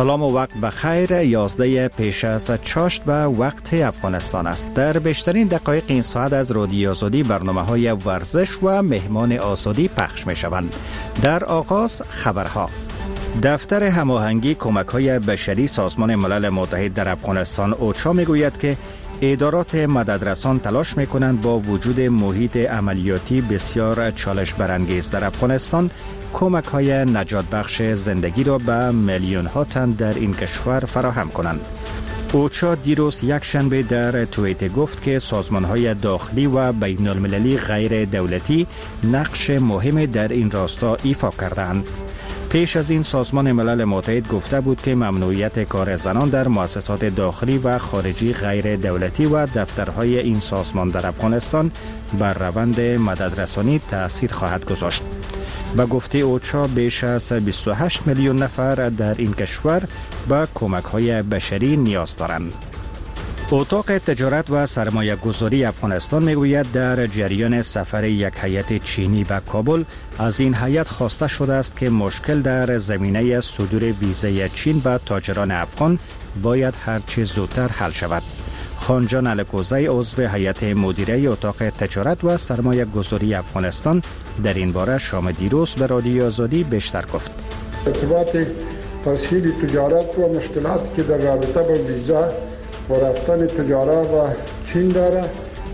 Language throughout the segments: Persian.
سلام و وقت بخیر. 11 پیش از چاشت به وقت افغانستان است. در بیشترین دقایق این ساعت از رادیو آزادی برنامه‌های ورزش و مهمان آزادی پخش می‌شوند. در آغاز خبرها. دفتر هماهنگی کمک‌های بشری سازمان ملل متحد در افغانستان اوچا می‌گوید که ادارات مددرسان تلاش می‌کنند با وجود محیط عملیاتی بسیار چالش برانگیز در افغانستان کمک‌های نجات بخش زندگی را به میلیون‌ها تن در این کشور فراهم کنند. اوچا دیروز یک شنبه در توییتر گفت که سازمان‌های داخلی و بین‌المللی غیر دولتی نقش مهمی در این راستا ایفا کردند. پیش از این سازمان ملل متحد گفته بود که ممنوعیت کار زنان در مؤسسات داخلی و خارجی غیر دولتی و دفترهای این سازمان در افغانستان بر روند مددرسانی تأثیر خواهد گذاشت. به گفته اوچا بیش از 28 میلیون نفر در این کشور به کمک‌های بشری نیاز دارند. اتاق تجارت و سرمایه گذاری افغانستان میگوید در جریان سفر یک هیئت چینی به کابل از این هیئت خواسته شده است که مشکل در زمینه صدور ویزای چین به تاجران افغان باید هرچه زودتر حل شود. خانجان الکوزی عضو هیئت مدیره اتاق تجارت و سرمایه گذاری افغانستان در این باره شام دیروز به رادیو آزادی بیشتر گفت. ارتباط تسهیل تجارت و مشکلاتی که در رابطه با ویزا و رفتن تجارت و چین داره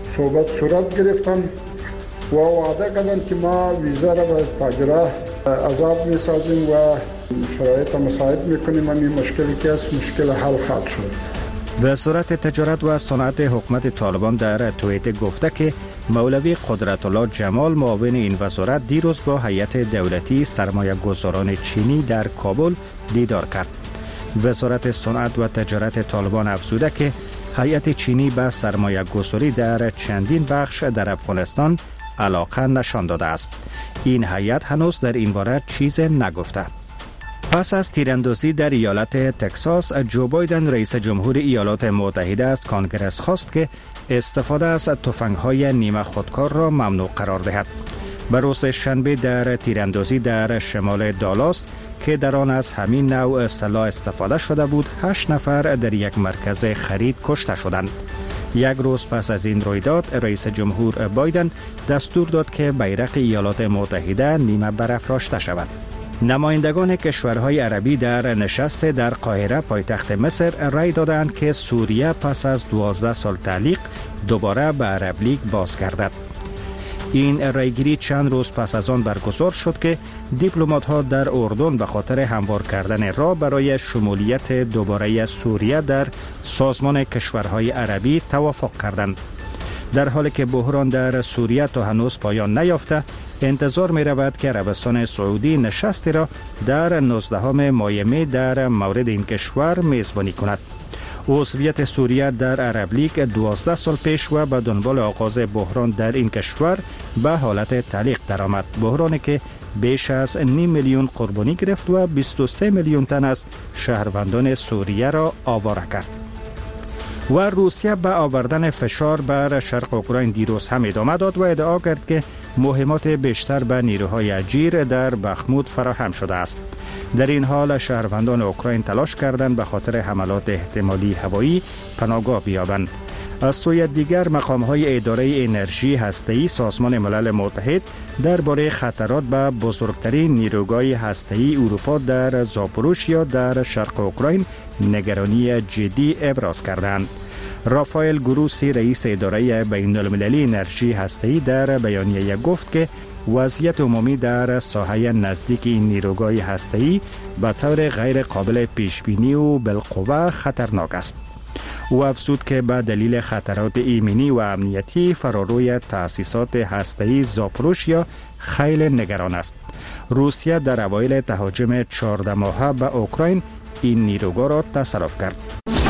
صورت گرفتم و وعده کردم که ما ویزا را به تاجران آزاد میسازیم و شرایط مساعد میکنیم. این مشکلی که است مشکل حل خواهد شد. وزارت تجارت و صنعت حکومت طالبان در توییتر گفته که مولوی قدرت الله جمال معاون این وزارت دیروز با هیئت دولتی سرمایه گذاران چینی در کابل دیدار کرد. وزارت صنعت و تجارت طالبان افزوده که هیئت چینی به سرمایه گذاری در چندین بخش در افغانستان علاقه نشان داده است. این هیئت هنوز در این باره چیز نگفته. پس از تیراندازی در ایالت تگزاس، جو بایدن رئیس جمهور ایالات متحده از کنگره خواست که استفاده از تفنگ‌های نیمه خودکار را ممنوع قرار دهد. به روز شنبه در تیراندازی در شمال دالاس که در آن از همین نوع سلاح استفاده شده بود، 8 نفر در یک مرکز خرید کشته شدند. یک روز پس از این رویداد، رئیس جمهور بایدن دستور داد که بیرق ایالات متحده نیمه برافراشته شود. نمایندگان کشورهای عربی در نشست در قاهره پایتخت مصر رأی دادند که سوریه پس از 12 سال تعلیق دوباره به عرب لیگ بازگردد. این رأیگیری چند روز پس از آن برگزار شد که دیپلمات‌ها در اردن به خاطر هموار کردن راه برای شمولیت دوباره سوریه در سازمان کشورهای عربی توافق کردند. در حالی که بحران در سوریه تا هنوز پایان نیافته، انتظار می رود که عربستان سعودی نشستی را در 19 ماه می در مورد این کشور میزبانی کند. عضویت سوریه در عرب لیگ 12 سال پیش و به دنبال آغاز بحران در این کشور به حالت تعلیق درآمد. بحرانی که بیش از 5 میلیون قربانی گرفت و 23 میلیون تن از شهروندان سوریه را آواره کرد. و روسیه به آوردن فشار بر شرق اوکراین دیروز هم ادامه داد و ادعا کرد که مهمات بیشتر به نیروهای اجیر در بخمود فراهم شده است. در این حال شهروندان اوکراین تلاش کردند به خاطر حملات احتمالی هوایی پناهگاه بیابند. از سوی دیگر مقام‌های اداره انرژی هسته‌ای سازمان ملل متحد درباره خطرات به بزرگترین نیروگاه هسته‌ای اروپا در زاپوروژیا در شرق اوکراین نگرانی جدی ابراز کردند. رافائل گروسی رئیس اداره بین‌المللی انرژی هسته‌ای در بیانیه گفت که وضعیت عمومی در ساحه نزدیک این نیروگاه هسته‌ای به طور غیر قابل پیش‌بینی و بالقوه خطرناک است. او افزود که به دلیل خطرات ایمنی و امنیتی فراروی تأسیسات هسته‌ای زاپوروژیا خیلی نگران است. روسیه در اوایل تهاجم 14 ماهه به اوکراین این نیروگاه را تصرف کرد.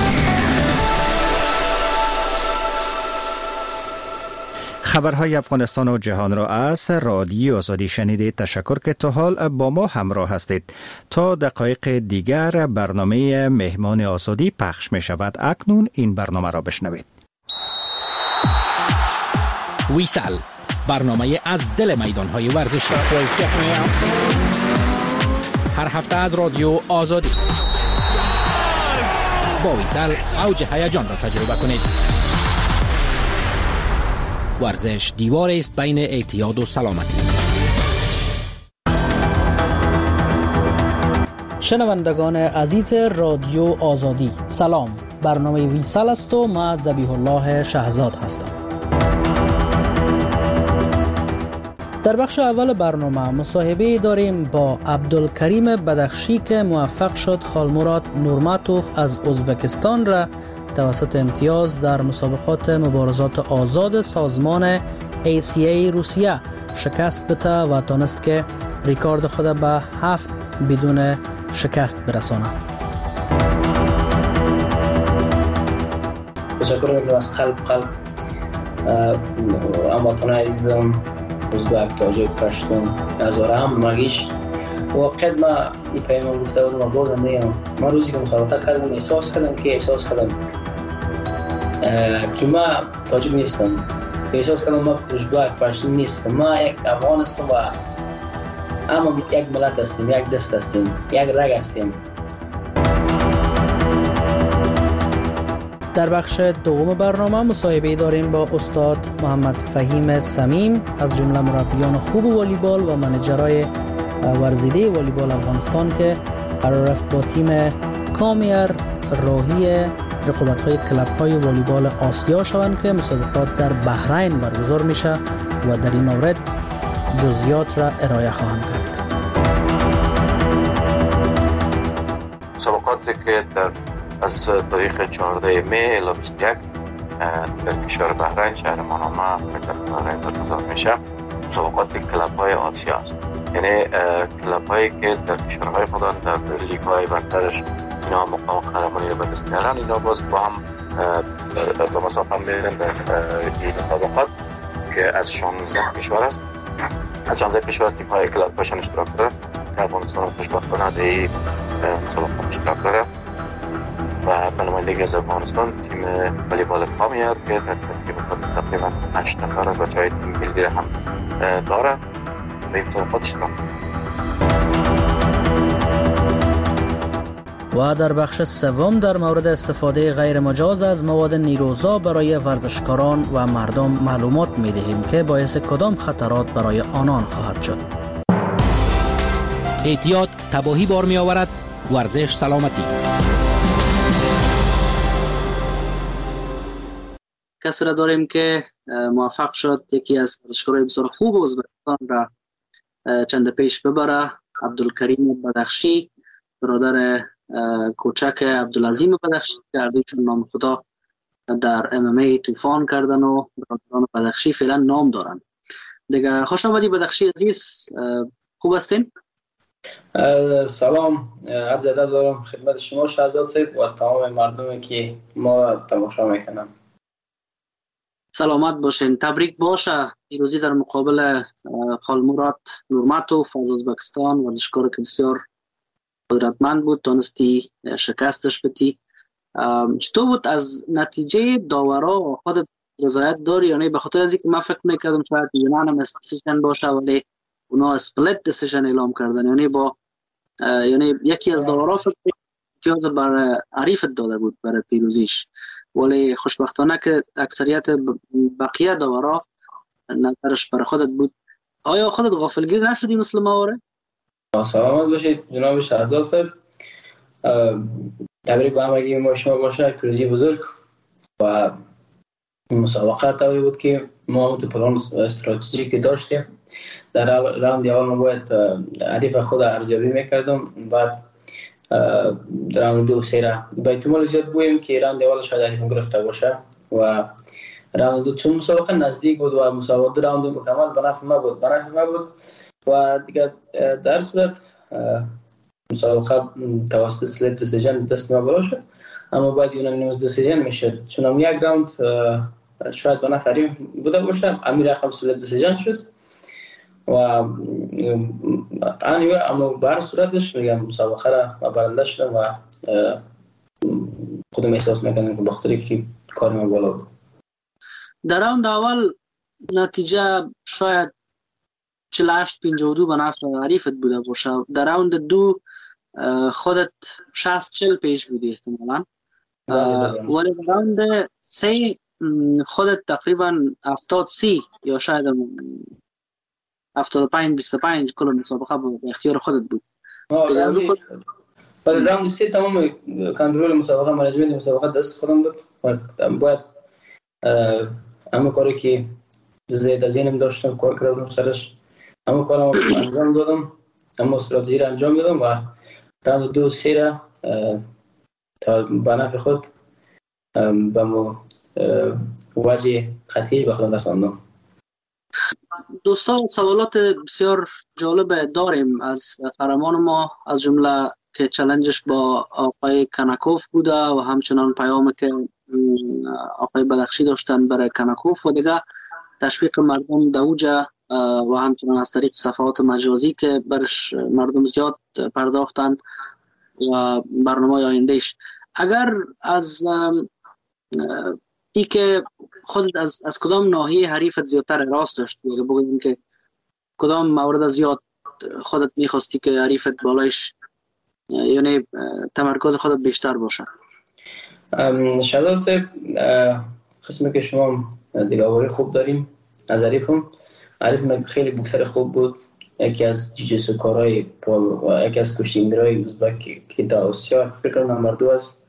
خبرهای افغانستان و جهان را از رادیو آزادی شنیدید. تشکر که تا حال با ما همراه هستید. تا دقایق دیگر برنامه مهمان آزادی پخش می شود. اکنون این برنامه را بشنوید. ویسل، برنامه از دل میدانهای ورزشی، هر هفته از رادیو آزادی. با ویسل اوج هیجان را تجربه کنید. ورزش دیوار است بین اعتیاد و سلامتی. شنوندگان عزیز رادیو آزادی، سلام. برنامه ویسل است و ما ذبیح الله شهزاد هستم. در بخش اول برنامه مصاحبه داریم با عبدالکریم بدخشی که موفق شد خالمراد نورماتوف از ازبکستان را توسط امتیاز در مسابقات مبارزات آزاد سازمان ACA روسیه شکست بده و تانست که ریکارد خود به 7 بدون شکست برسانه. تشکر میکنم از قلب هموطنان عزیزم ازبک، تاجیک، پشتون هزاره هم مگیش واقعا ما این پیمان گفته بودم و بازم میگم من روزی که مسابقه کردم احساس کردم که ما تاجیک نیستم، احساس کردم ما ازبک، پشتون نیستم، ما یک افغان هستم و اما یک ملت هستیم، یک دست هستیم، یک رگ هستیم. در بخش دوم برنامه مصاحبه داریم با استاد محمد فهیم سمیم از جمله مربیان خوب والیبال و منیجرای ورزیده والیبال افغانستان که قرار است با تیم کامیر راهی رقابت‌های کلب‌های والیبال آسیا شوند که مسابقات در بحرین برگزار میشه و در این مورد جزئیات را ارائه خواهم کرد. مسابقاتی که از تاریخ 14 می الی 21 در کشور بحرین شهر مانامه در بحرین برگزار میشه. مسابقات کلب‌های آسیا است، یعنی کلب‌هایی که در کشورهای خودن در لیگ‌های برترش اینا مقام قهرمانی را به دست میارن، اینا باز با هم به مسابقه میرن در این مسابقات که از 16 کشور است. از 16 کشور تیم‌های کلب‌هاشون اشتراک داره که افغانستان خوشبختانه در این مسابقه اشتراک داره و به نمایندگی از افغانستان تیم والیبال کامیر که در ترکیب خود تقریبا 8 نفر و جای تیم ملی هم داره و این مسابقات اشتراک. و در بخش سوم در مورد استفاده غیر مجاز از مواد نیروزا برای ورزشکاران و مردم معلومات می‌دهیم که باعث کدام خطرات برای آنان خواهد شد. اعتیاد تباهی بار می آورد، ورزش سلامتی. کسی را داریم که موفق شد یکی از ورزشکارای بسیار خوب ازبکستان را چند پیش ببره، عبدالکریم بدخشی، برادر کوچک عبدالعظیم بدخشی که هر دویشون نام خدا در MMA طوفان کردن و برادران بدخشی فعلا نام دارن دیگه. خوش آمدی بدخشی عزیز، خوب هستین؟ سلام، عرض ادب دارم خدمت شما شهزاد صاحب و تمام مردمی که ما تماشا میکنن. سلامت باشین، تبریک باشه. پیروزی در مقابل خالمراد نورماتوف از ازبکستان، ورزشکار که بسیار قدرتمند بود، تونستی شکستش بدی. چطور بود از نتیجه داورا؟ خود رضایت داری یا نه؟ به خاطر از اینکه من فکر میکردم شاید یونانیمس دیسیژن باشه ولی اونا اسپلیت دیسیژن اعلام کردن، یعنی با یعنی یکی از داورا فکر امتیاز بر حریفت داده بود برای پیروزیش، ولی خوشبختانه که اکثریت بقیه داورا نظرش برای خودت بود. آیا خودت غافلگیر نشدی مثل ما؟ سلامت باشید جناب شهزاد صاحب، تبریک به همگی ما شما باشه، پیروزی بزرگ. و مسابقه طوری بود که ما پلان استراتژیکی که داشتیم در راند اول ما باید حریف خود ارزیابی میکردم، بعد در راند 2 و 3 را به احتمال زیاد بودیم که راند اول شاید حریف گرفته باشه و راند 2 چون مسابقه نزدیک بود و مسابقه 2 راند مکمل به نفع ما بود و دیگه در صورت مسابقه توسط سلیپ دیسیژن دست ما بالا شد، اما باید یونانیمس دیسیژن میشد چون هم یک راند شاید به نفع حریف بوده باشه، امیر رقم سلیپ دیسیژن شد و اما بر صورتش میگم مسابقه را برنده شدم و خودم احساس میکنم که بخاطر که کار ما بالا بود. در راند اول نتیجه شاید 48-52 به نفع حریفت بوده باشه، در راند 2 خودت 60-40 پیش بودی احتمالاً ولی راوند 3 خودت تقریبا 70-30 یا شاید 75-25 کل مسابقه به اختیار خودت بود. ولی راوند 3 تمام کنترل مسابقه، منیجمنت مسابقه دست خودم بود و باید همه کاری که زیر ذهنم داشتم کار کردم سرش، همه کارم انجام دادم، همه استراتژی را انجام دادم و راوند 2-3 را تا به نفع خود به وجه قطعی به خودم رساندم. دوستان سوالات بسیار جالب داریم از قهرمان ما، از جمله که چالنجش با آقای کناکوف بوده و همچنان پیامی که آقای بدخشی داشتن برای کناکوف و دیگه تشویق مردم دوجه و همچنان از طریق صفحات مجازی که برش مردم زیاد پرداختن و برنامه آیندهش. اگر از ای که خودت از کدام ناحیه حریفت زیادتر راست داشت، اگه بگوییم که کدام مورد زیاد خودت میخواستی که حریفت بالایش یعنی تمرکز خودت بیشتر باشه؟ شهزاد صاحب، قسمی که شما دیگه خوب داریم از حریفم خیلی بوکسر خوب بود، یکی از جیجیسوکارای پول و یکی از کشتیگیرای ازبک که در آسیا فکر کنم نمبر 2 است.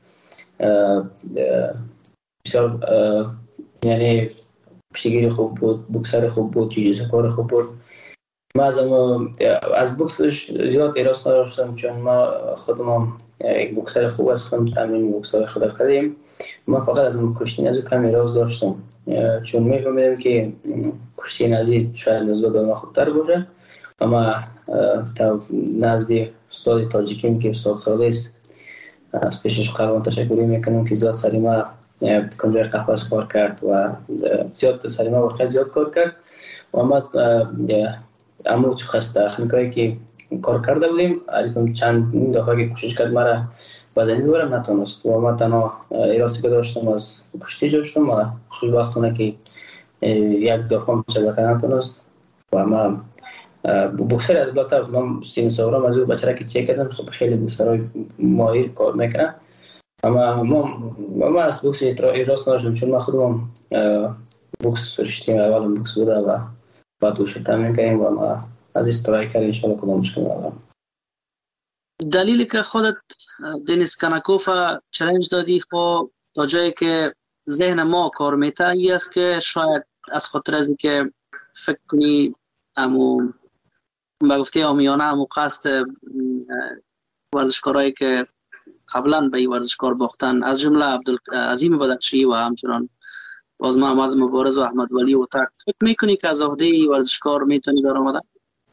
بسیار یعنی کشتیگیر خوب بود، بوکسر خوب بود، جیجیسوکار خوب بود. ما از بوکسش زیاد ایراس نداشتم چون ما خودم یک بوکسر خوب هستم، تمرین بوکسر خود کردیم. ما فقط از کشتی نزدیک کم ایراس داشتم چون می‌فهمیدم که کشتی نزدیک شاید نسبت به ما خوبتر باشه. و ما تا نزدیک استاد تاجیکیم که استاد ساله است از پیشش قربان تشکری میکنم که زیاد سری ما کنجای قفص کار کرد و زیاد سری ما وقت زیاد کار کرد و ما امو خست تکنیکایی که کار کرده بودیم علیکم چند دفعه که کوشش کرد مرا وزنی ببرم نتونست و ما تنها ایراسی که داشتم از کشتی داشتم و خوشبختانه که یک دفعه مشابه نتونست و ما بوکسر البته من سین سورم از اون بچه‌ها که چک کردم خب خیلی بوکسرای ماهر کار میکنن، اما ما از بوکس ایراس نداشتم چون ما خودم بوکس رشته اول بوکس بوده و بعد وش تمرین کردیم و ما از استرایکر ان شاء الله کدام مشکل ندارم. دلیلی که خودت دنیس کناکوف چالش دادی خب تا جایی که ذهن ما کار میته ای است که شاید از خاطر از اینکه فکر کنی امو با گفته آمیانه امو قصد ورزشکارایی که قبلا به این ورزشکار باختن از جمله عبدالعظیم بدخشی و همچنان باز محمد مبارز و احمد ولی و تک فکر میکنی که از عهده ورزشکار میتونی برآمده؟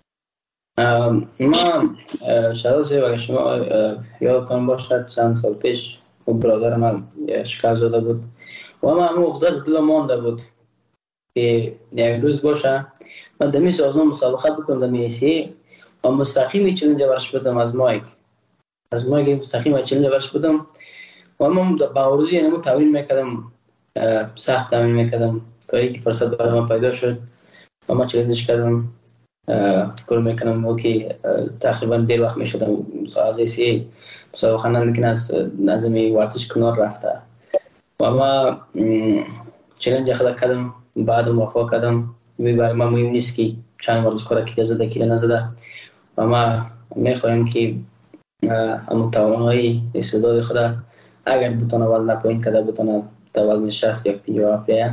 ما شهزاد صاحب اگر شما یادتان باشد چند سال پیش برادر من شکست زده بود و من همون عقده دلم مانده بود که یک روز باشه من دمی سازمان مسابقه بکنم میسی و مستقیم چلنج ورش بدم از مایک مستقیم چلنج ورش بدم و من با روزی نمو تمرین میکردم، سخت تمرین میکردم تا اینکه فرصت برای من پیدا شد و من چلنجش کردم. فکر میکنم که تقریبا دیر وقت میشدم ساعت 3 مسابقه نمیکنه از نظمی ورزش کنار رفته و ما چلنج خود کردم، بعد موافق کردم برای ما مهم نیست که چند ورزشکار کی زده کی نزده و ما میخوایم که همون توانایی استعداد خود اگر بتونه وزن پایین کده بتونه تا وزن 60 یا 50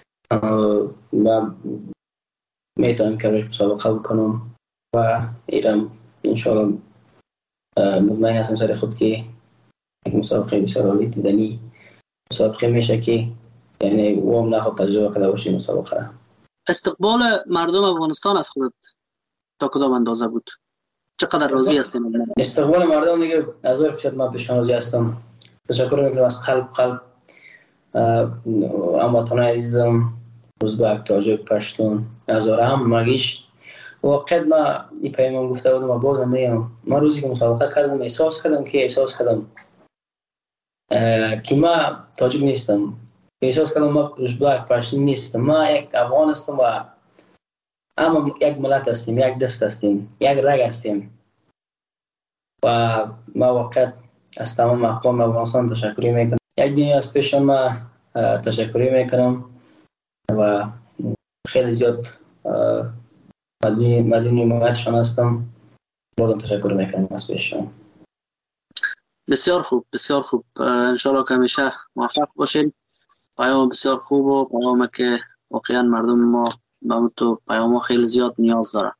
و میتونم که روش مسابقه بکنم و ایران انشاءالله مطمئن هستم سر خود که یک مسابقه بسیار عالی دیدنی مسابقه میشه که یعنی او هم نخواد تجربه کرده باشی مسابقه را. استقبال مردم افغانستان از خودت تا کدام اندازه بود؟ چقدر راضی هستیم؟ استقبال مردم دیگه 1000% من پیشان راضی هستم. تشکر میکنم از قلب هموطنان عزیزم ازبک، تاجیک، پشتون، هزاره هم مگیش وقت ما این پیمان گفته بودم و بازم میگم من روزی که مسابقه کردم احساس کردم که ما تاجیک نیستم، احساس کردم ما ازبک پشتون نیستم، ما یک افغان هستم و اما یک ملت هستیم، یک دست هستیم، یک رگ هستیم و ما وقت از تمام اقوام افغانستان تشکر میکنم یک دنیا از پیش ما تشکری میکنم و خیلی زیاد مدیون حمایتشان هستم. بازم تشکر میکنم از پیششان. بسیار خوب، بسیار خوب. انشالله که همیشه موفق باشین. پیام بسیار خوب و پیامی که واقعا مردم ما به تو پیام خیلی زیاد نیاز داره.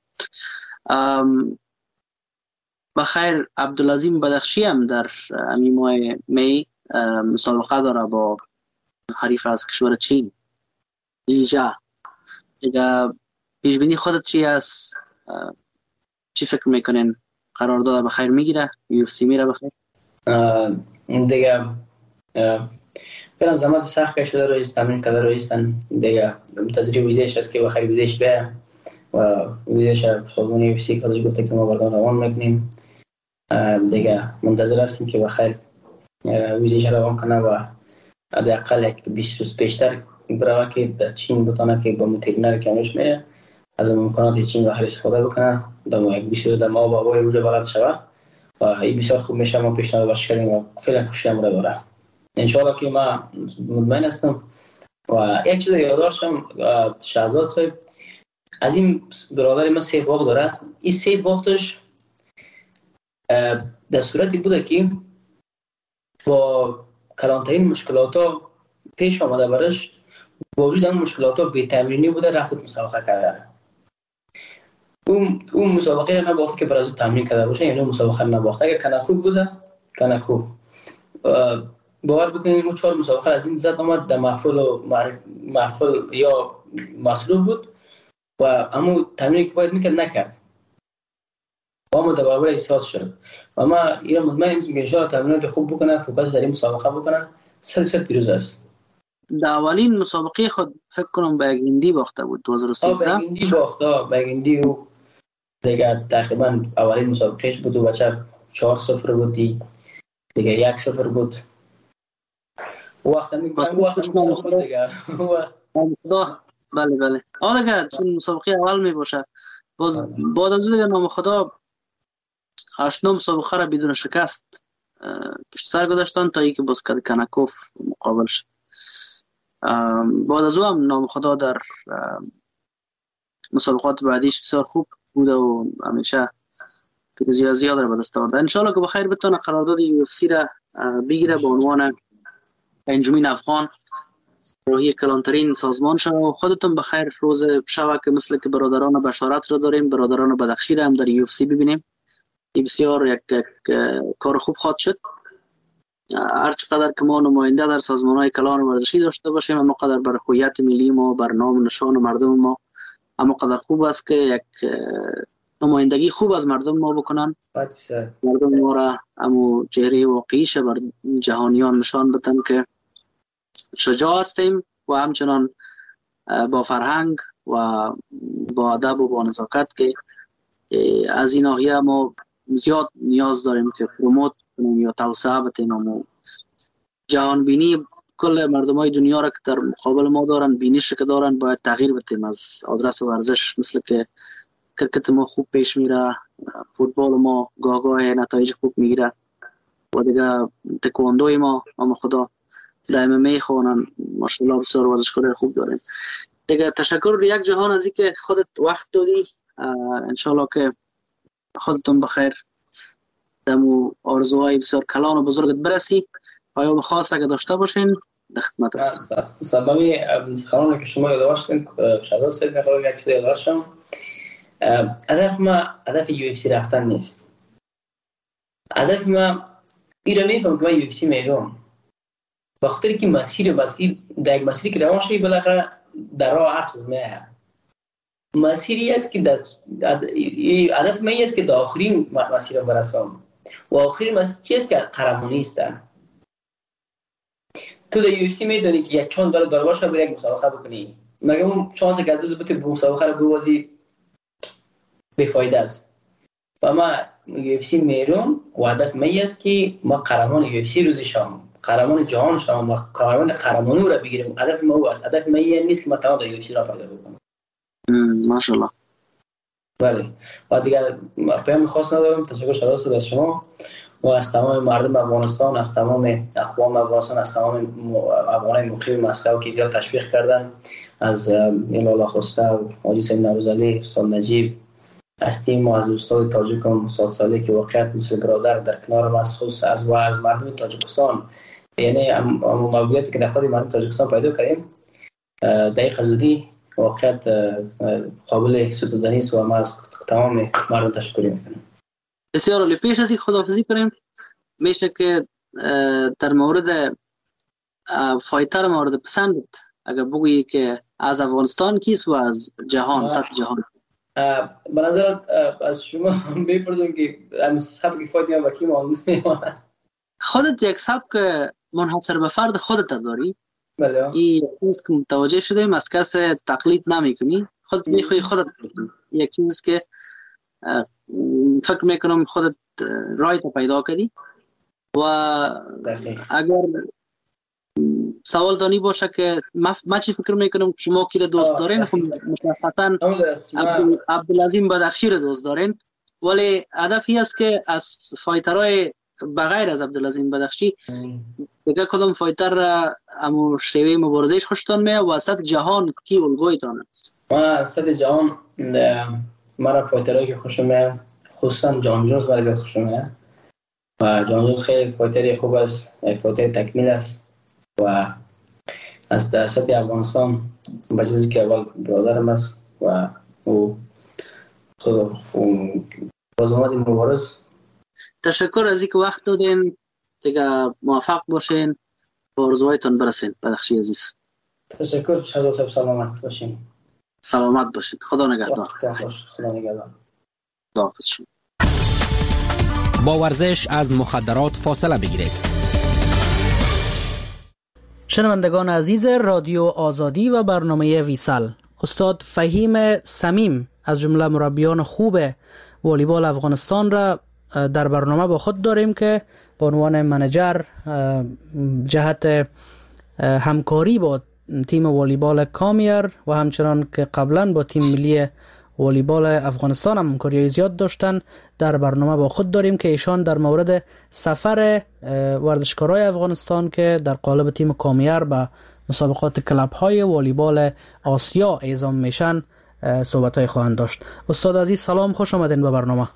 بخیر، عبدالعظیم بدخشی هم در همین ماه می مسابقه داره با حریف از کشور چین، ایجا. دیگه پیش بینی خودت چی است؟ چی فکر میکنین؟ قرارداد بخیر میگیره؟ UFC میره بخیر؟ دیگه به زحمت سخت کشیده رئیس تمرین کرده رئیسن. دیگه منتظر ویزیش است که بخیر ویزیش بیاد و ویزیش سازمان UFC خودش گفته که ما بردان روان میکنیم. دیگه منتظر هستیم که بخیر ویزیش روان کنه و حداقل یک 20 روز پیشتر برای که در چین بتونه که با مترینر کاملش میره از امکانات چین بخیر استفاده بکنه. دم یک 20 روز دم آب هوای روز بلد شود و این بسیار خوب میشه. ما پیشنهاد باش کردیم و فعلا خوشی هم داره. انشالله که ما مطمئن هستم. و یک چیز یادداشتم شهزاد صاحب، از این برادر ما 3 باغ داره. این 3 باغش در صورتی بوده که با کلانترین مشکلات ها پیش آمده برش، با وجود اون مشکلات ها بی‌تمرینی بوده، رفت مسابقه کرده. اون مسابقه را نباخت که برای از تمرین کرده باشه، یعنی مسابقه نباخت. اگر کناکو بوده، کناکو باور بکنید اون 4 مسابقه از این زد آمد در محفل یا مصروف بود و اما تمرینی که باید میکرد نکرد و اما در برابر احساس شد. و ما اینا مطمئن هستیم که انشاءالله تمرینات خوب بکنه، فوکس در این مسابقه بکنه، 100% پیروز است. در اولین مسابقه خود فکر کنم به هندی باخته بود 2013. به هندی باخته، به هندی و دیگه تقریبا اولین مسابقهش بود و بچه 4-0 بود، دیگه 1-0 بود. وقت مسابقه دیگه بله حالا که چون مسابقه اول می باشه باز بعد از دیگه نام خدا 8-9 مسابقه را بدون شکست پشت سر گذاشتن تا اینکه باز کناکوف مقابل شد. بعد از او هم نام خدا در مسابقات بعدیش بسیار خوب بوده و همیشه پیروزی زیاد را به دست آورده. انشالله که بخیر بتونه قرارداد UFC را بگیره به عنوان انجمن افغان روحی کلانترین سازمان شد. و خودتون بخیر روز شب که مثل که برادران بشارت را داریم، برادران بدخشی را هم در UFC ببینیم. این بسیار یک کار خوب خواهد شد. هر چقدر که ما نماینده در سازمان‌های کلان ورزشی داشته باشیم، اما قدر بر هویت ملی ما، بر نام نشان مردم ما، اما قدر خوب است که یک نمایندگی خوب از مردم ما بکنن. مردم ما را امو چهره واقعیش بر جهانیان نشان بدن که شجاع هستیم و همچنان با فرهنگ و با ادب و با نزاکت که از این ناحیه ما زیاد نیاز داریم که پروموت کنیم یا توسعه بدیم و جهان بینی کل مردمای دنیا را که در مقابل ما دارن، بینیش که دارن، باید تغییر بدیم از آدرس ورزش. مثل که کرکت ما خوب پیش میره، فوتبال ما گاه نتایج خوب میگیره و دیگه تکواندوی ما اما خدا دائما میخوانن، ماشاءالله بسیار ورزشکار خوب داریم. دیگه تشکر یک جهان از اینکه خودت وقت دادی. انشالله که خودتون بخیر دمو آرزوهای بسیار کلان و بزرگت برسی. پیام خاص اگه داشته باشین در خدمت هستم. سببی خانم که شما یادواشتین شهزاد صاحب میخوام یک چیز یادداشتم. هدف UFC رفتن نیست. هدف ما ایرانی که من UFC میرم به خاطر که مسیر در یک مسیری که روان شدی بالاخره در راه هر چیز میه. مسیری است که هدف من است که در آخرین مسیر برسم و آخرین مسیر چیست که قهرمانی است. تو در UFC میدونی که یک چانس داره باشه برای یک مسابقه بکنی، مگه اون چانس که از بوده به مسابقه رو بوازی بیفایده است. و ما UFC میرم و هدف من است که ما قهرمان UFC روز شام، قهرمان جهان شام و قهرمانی رو بگیریم. هدف ما او است. هدف من نیست که ما تمام در UFC را پیدا بکنم. ماشاءالله. بله. و دیگه پیام خاص ندارم. تشکر شده از شما و از تمام مردم افغانستان، از تمام اقوام افغانستان، از تمام افغانان مقیم مسکو که زیاد تشویق کردن، از لالا خوسته، حاجی سید نوروزعلی، استاد نجیب، از تیم و از استاد تاجیکم استاد صالح که واقعا مثل برادر در کنار ما است، از مردم تاجیکستان، یعنی موقعیتی که در خود مردم تاجیکستان پیدا کردیم دقیق زودی واقعا قابل ستودنی است و ما از تمام مردم تشکر میکنم. بسیار عالی. پیش از این خداحافظی کنیم میشه که در مورد فایتر مورد پسندت اگر بگویی که از افغانستان کیست و از جهان، سطح جهان؟ به نظرت از شما میپرسم که سبک فایت با کی مانده؟ خودت یک سبک منحصر به فرد خودت داری؟ بله. این چیز که متوجه شدیم از کس تقلید نمیکنی، خودت میخوای خودت بکنی. یک چیز که فکر میکنم خودت رایت پیدا کردی و اگر سوال دانی باشه که ما چی فکر میکنم شما کی را دوست دارین؟ خب مشخصا عبدالعظیم بدخشی را دوست دارین، ولی هدفی است که از فایترهای بغیر از عبدالعظیم بدخشی دیگه کدام فایتر را امو شیوه مبارزهش خوشتان میه و سطح جهان کی الگویتان است؟ ما سطح جهان مرا فایترهایی که خوشم میه خصوصا جان جونز برای زیاد خوشم میه و جان جونز خیلی فایتری خوب است، یک فایتر تکمیل است و از در سطح افغانستان با چیزی که اول برادرم است و او باز اومد مبارز. تشکر از اینکه وقت دادین، دیگه موفق باشین و آرزوهایتان برسین. بدخشی عزیز تشکر. شاد و سلامت باشین. سلامت باشین. خدا نگهدار. خدا نگهدار. خداحافظ شما. با ورزش از مخدرات فاصله بگیرید. شنوندگان عزیز رادیو آزادی و برنامه ویسال، استاد فهیم صمیم از جمله مربیان خوب والیبال افغانستان را در برنامه با خود داریم که به عنوان منیجر جهت همکاری با تیم والیبال کامیر و همچنان که قبلا با تیم ملی والیبال افغانستان هم همکاری زیاد داشتن در برنامه با خود داریم که ایشان در مورد سفر ورزشکارای افغانستان که در قالب تیم کامیر به مسابقات کلاب های والیبال آسیا اعزام میشن صحبت های خواهند داشت. استاد عزیز سلام، خوش آمدین به برنامه.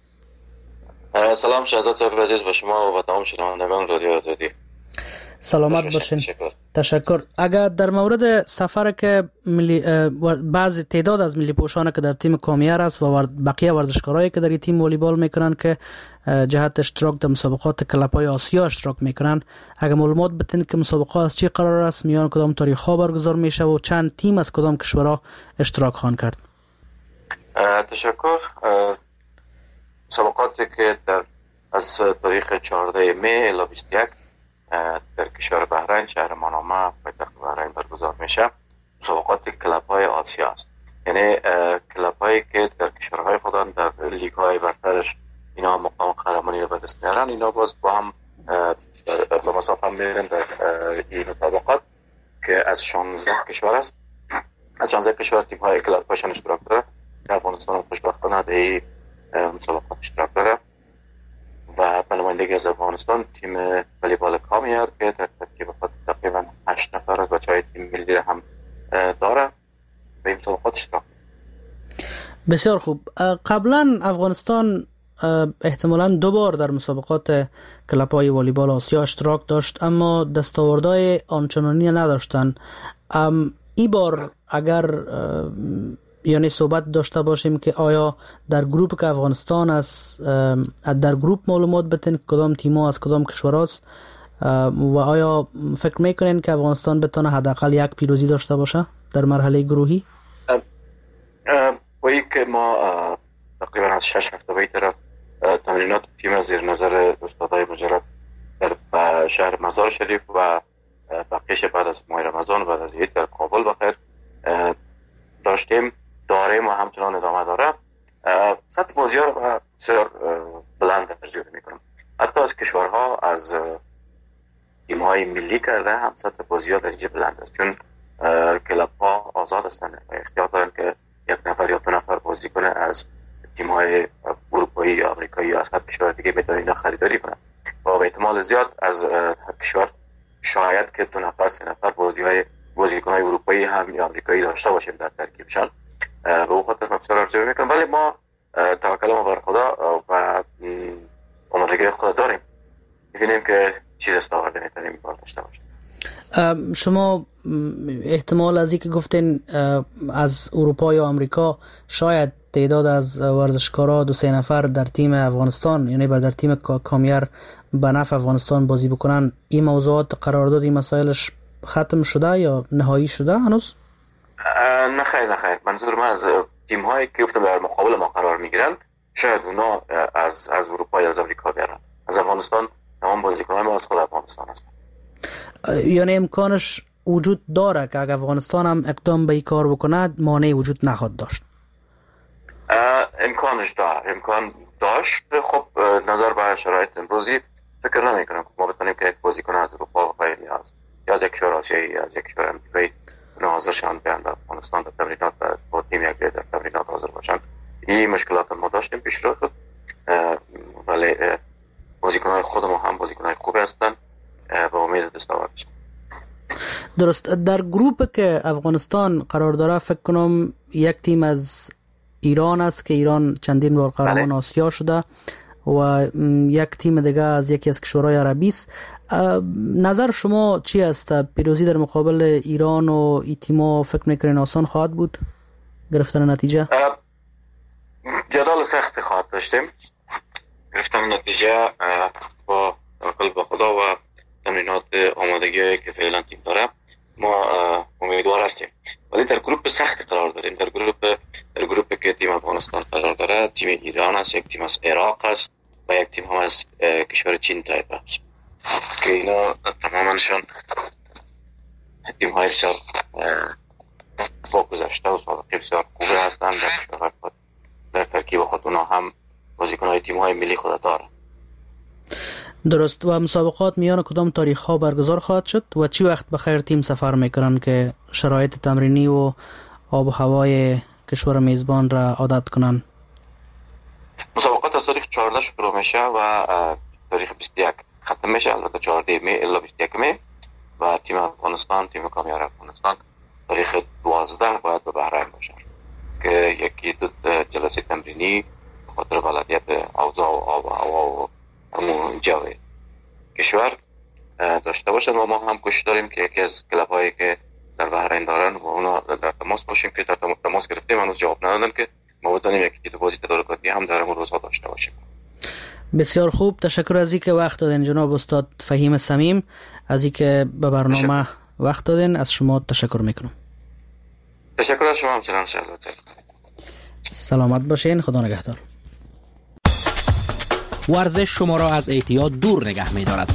سلام شهزاد صاحب عزیز به شما و به تمام شنوندگان رادیو آزادی. سلامت باشین. تشکر. اگر در مورد سفر که بعض تعداد از ملی پوشان که در تیم کامیر است و بقیه ورزشکارایی که در این تیم والیبال میکنن که جهت اشتراک در مسابقات کلاب‌های آسیا اشتراک میکنن، اگر معلومات بدین که مسابقات از چی قرار است، میان کدام تاریخ‌ها برگزار میشه و چند تیم از کدام کشورها اشتراک خواهند کرد؟ تشکر. مسابقاتی که از تاریخ 14 می الی 21 در کشور بحرین، شهر مانامه پایتخت بحرین برگزار میشه. مسابقات کلاب‌های آسیا است، یعنی کلاب‌هایی که در کشورهای خودن در لیگ‌های برترش اینا مقام قهرمانی رو به دست میارن، اینا باز با هم به مسافه میرن در این مسابقات که از 16 کشور است. از 16 کشور تیم‌های کلاب‌هاشون اشتراک داره. افغانستان هم خوشبختانه در این مسابقات اشتراک داره و به نمایندگی از افغانستان تیم والیبال کامیر که در ترکیب خود تقریبا 8 نفر از بچه‌های تیم ملی را هم داره به این مسابقات اشتراک. بسیار خوب. قبلا افغانستان احتمالاً 2 بار در مسابقات کلاب‌های والیبال آسیا اشتراک داشت اما دستاوردهای آنچنانی نداشتن. این بار اگر یعنی صحبت داشته باشیم که آیا در گروپ که افغانستان است در گروپ معلومات بتین کدام تیم‌ها از کدام کشورهاست و آیا فکر میکنین که افغانستان بتونه حداقل یک پیروزی داشته باشه در مرحله گروهی؟ وی که ما تقریبا از 6 هفته به طرف تمرینات تیم زیر نظر استادای مجرد در شهر مزار شریف و بقیش بعد از ماه رمضان بعد از عید در کابل بخیر داشتیم، داریم و همچنان ادامه داره. سطح بازی‌ها رو بسیار بلند ارزیابی می‌کنم. حتی از کشورها از تیم‌های ملی کرده هم سطح بازی‌ها درجه بلند است، چون کلاب‌ها آزاد هستند و اختیار دارن که یک نفر یا 2 نفر بازی کنه از تیم‌های اروپایی یا آمریکایی یا از هر کشور دیگه میتونن اینا خریداری کنن و به احتمال زیاد از هر کشور شاید که 2 نفر 3 نفر بازیکن‌های اروپایی هم یا آمریکایی داشته باشیم در ترکیبشان. به اون خاطر بسیار ارزیابی میکنم، ولی ما توکل ما بر خدا و آمادگی خدا داریم، می‌بینیم که چیز استفاده میتونیم این کار داشته باشیم. شما احتمال از اینکه گفتین از اروپا یا آمریکا شاید تعداد از ورزشکارا 2-3 نفر در تیم افغانستان یعنی در تیم کامیر به نفع افغانستان بازی بکنن، این موضوعات قرارداد این مسائلش ختم شده یا نهایی شده هنوز؟ نه خیر منظور من از تیم هایی که گفتم در مقابل ما قرار میگیرن شاید اونا از اروپا یا از آمریکا بیارن. از افغانستان تمام بازیکنان ما از خود افغانستان هستن. یعنی امکانش وجود داره که اگر افغانستان هم اقدام به این کار بکنه مانعی وجود نخواهد داشت؟ امکان داشت. خب نظر به شرایط امروزی فکر نمی کنم ما بتونیم که یک بازیکن از اروپا و یا از یک کشور آسیایی یا از یک کشور امریکایی حاضر شوند بیان به افغانستان در تمرینات با تیم یک در تمرینات حاضر باشند. این مشکلات ما داشتیم پیش رو شد، ولی بازیکن‌های خود ما هم بازیکن‌های خوبی هستند، با امید دستاورد بشن. درست. در گروپ که افغانستان قرار داره فکر کنم یک تیم از ایران است که ایران چندین بار قهرمان آسیا شده و یک تیم دیگه از یکی از کشورهای عربی است. نظر شما چی است؟ پیروزی در مقابل ایران و این تیم‌ها فکر می‌کنین آسان خواهد بود گرفتن نتیجه؟ جدال سخت خواهد داشتیم. گرفتن نتیجه با توکل به خدا و تمرینات آمادگی که فعلا تیم داره ما امیدوار هستیم، ولی در گروپ سخت قرار داریم. در گروپ که تیم افغانستان قرار داره، تیم ایران است، یک تیم از عراق است و یک تیم هم از کشور چین تایپ است که اینا تمامشون تیم های بسیار با گذشته و سابقه بسیار خوبی هستند. در ترکیب خود اونا هم بازیکن‌های تیم های ملی خود داره. درست. و مسابقات میان کدام تاریخ ها برگزار خواهد شد و چی وقت بخیر تیم سفر میکنن که شرایط تمرینی و آب و هوای کشور میزبان را عادت کنن؟ مسابقات از تاریخ 14 شروع میشه و تاریخ 21 ختم میشه، البته 14 می الا 21 می، و تیم افغانستان، تیم کامیر افغانستان تاریخ 12 باید به بحرین باشه که یکی دو جلسه تمرینی خاطر بلدیت اوضاع و آب و هوا و همون جو کشور داشته باشند و ما هم کوشش داریم که یکی از کلاب هایی که در بحرین دارن و اونا در تماس باشیم که در تماس گرفتیم هنوز جواب ندادن که ما بتونیم یکی دو بازی تدارکاتی هم در اون روزها داشته باشیم. بسیار خوب. تشکر از اینکه وقت دادین جناب استاد فهیم صمیم، از اینکه به برنامه وقت دادین. از شما تشکر میکنم. تشکر از شما همچنان شهزاد. سلامت باشین. خدا نگهدار. ورزش شما را از اعتیاد دور نگه می‌دارد.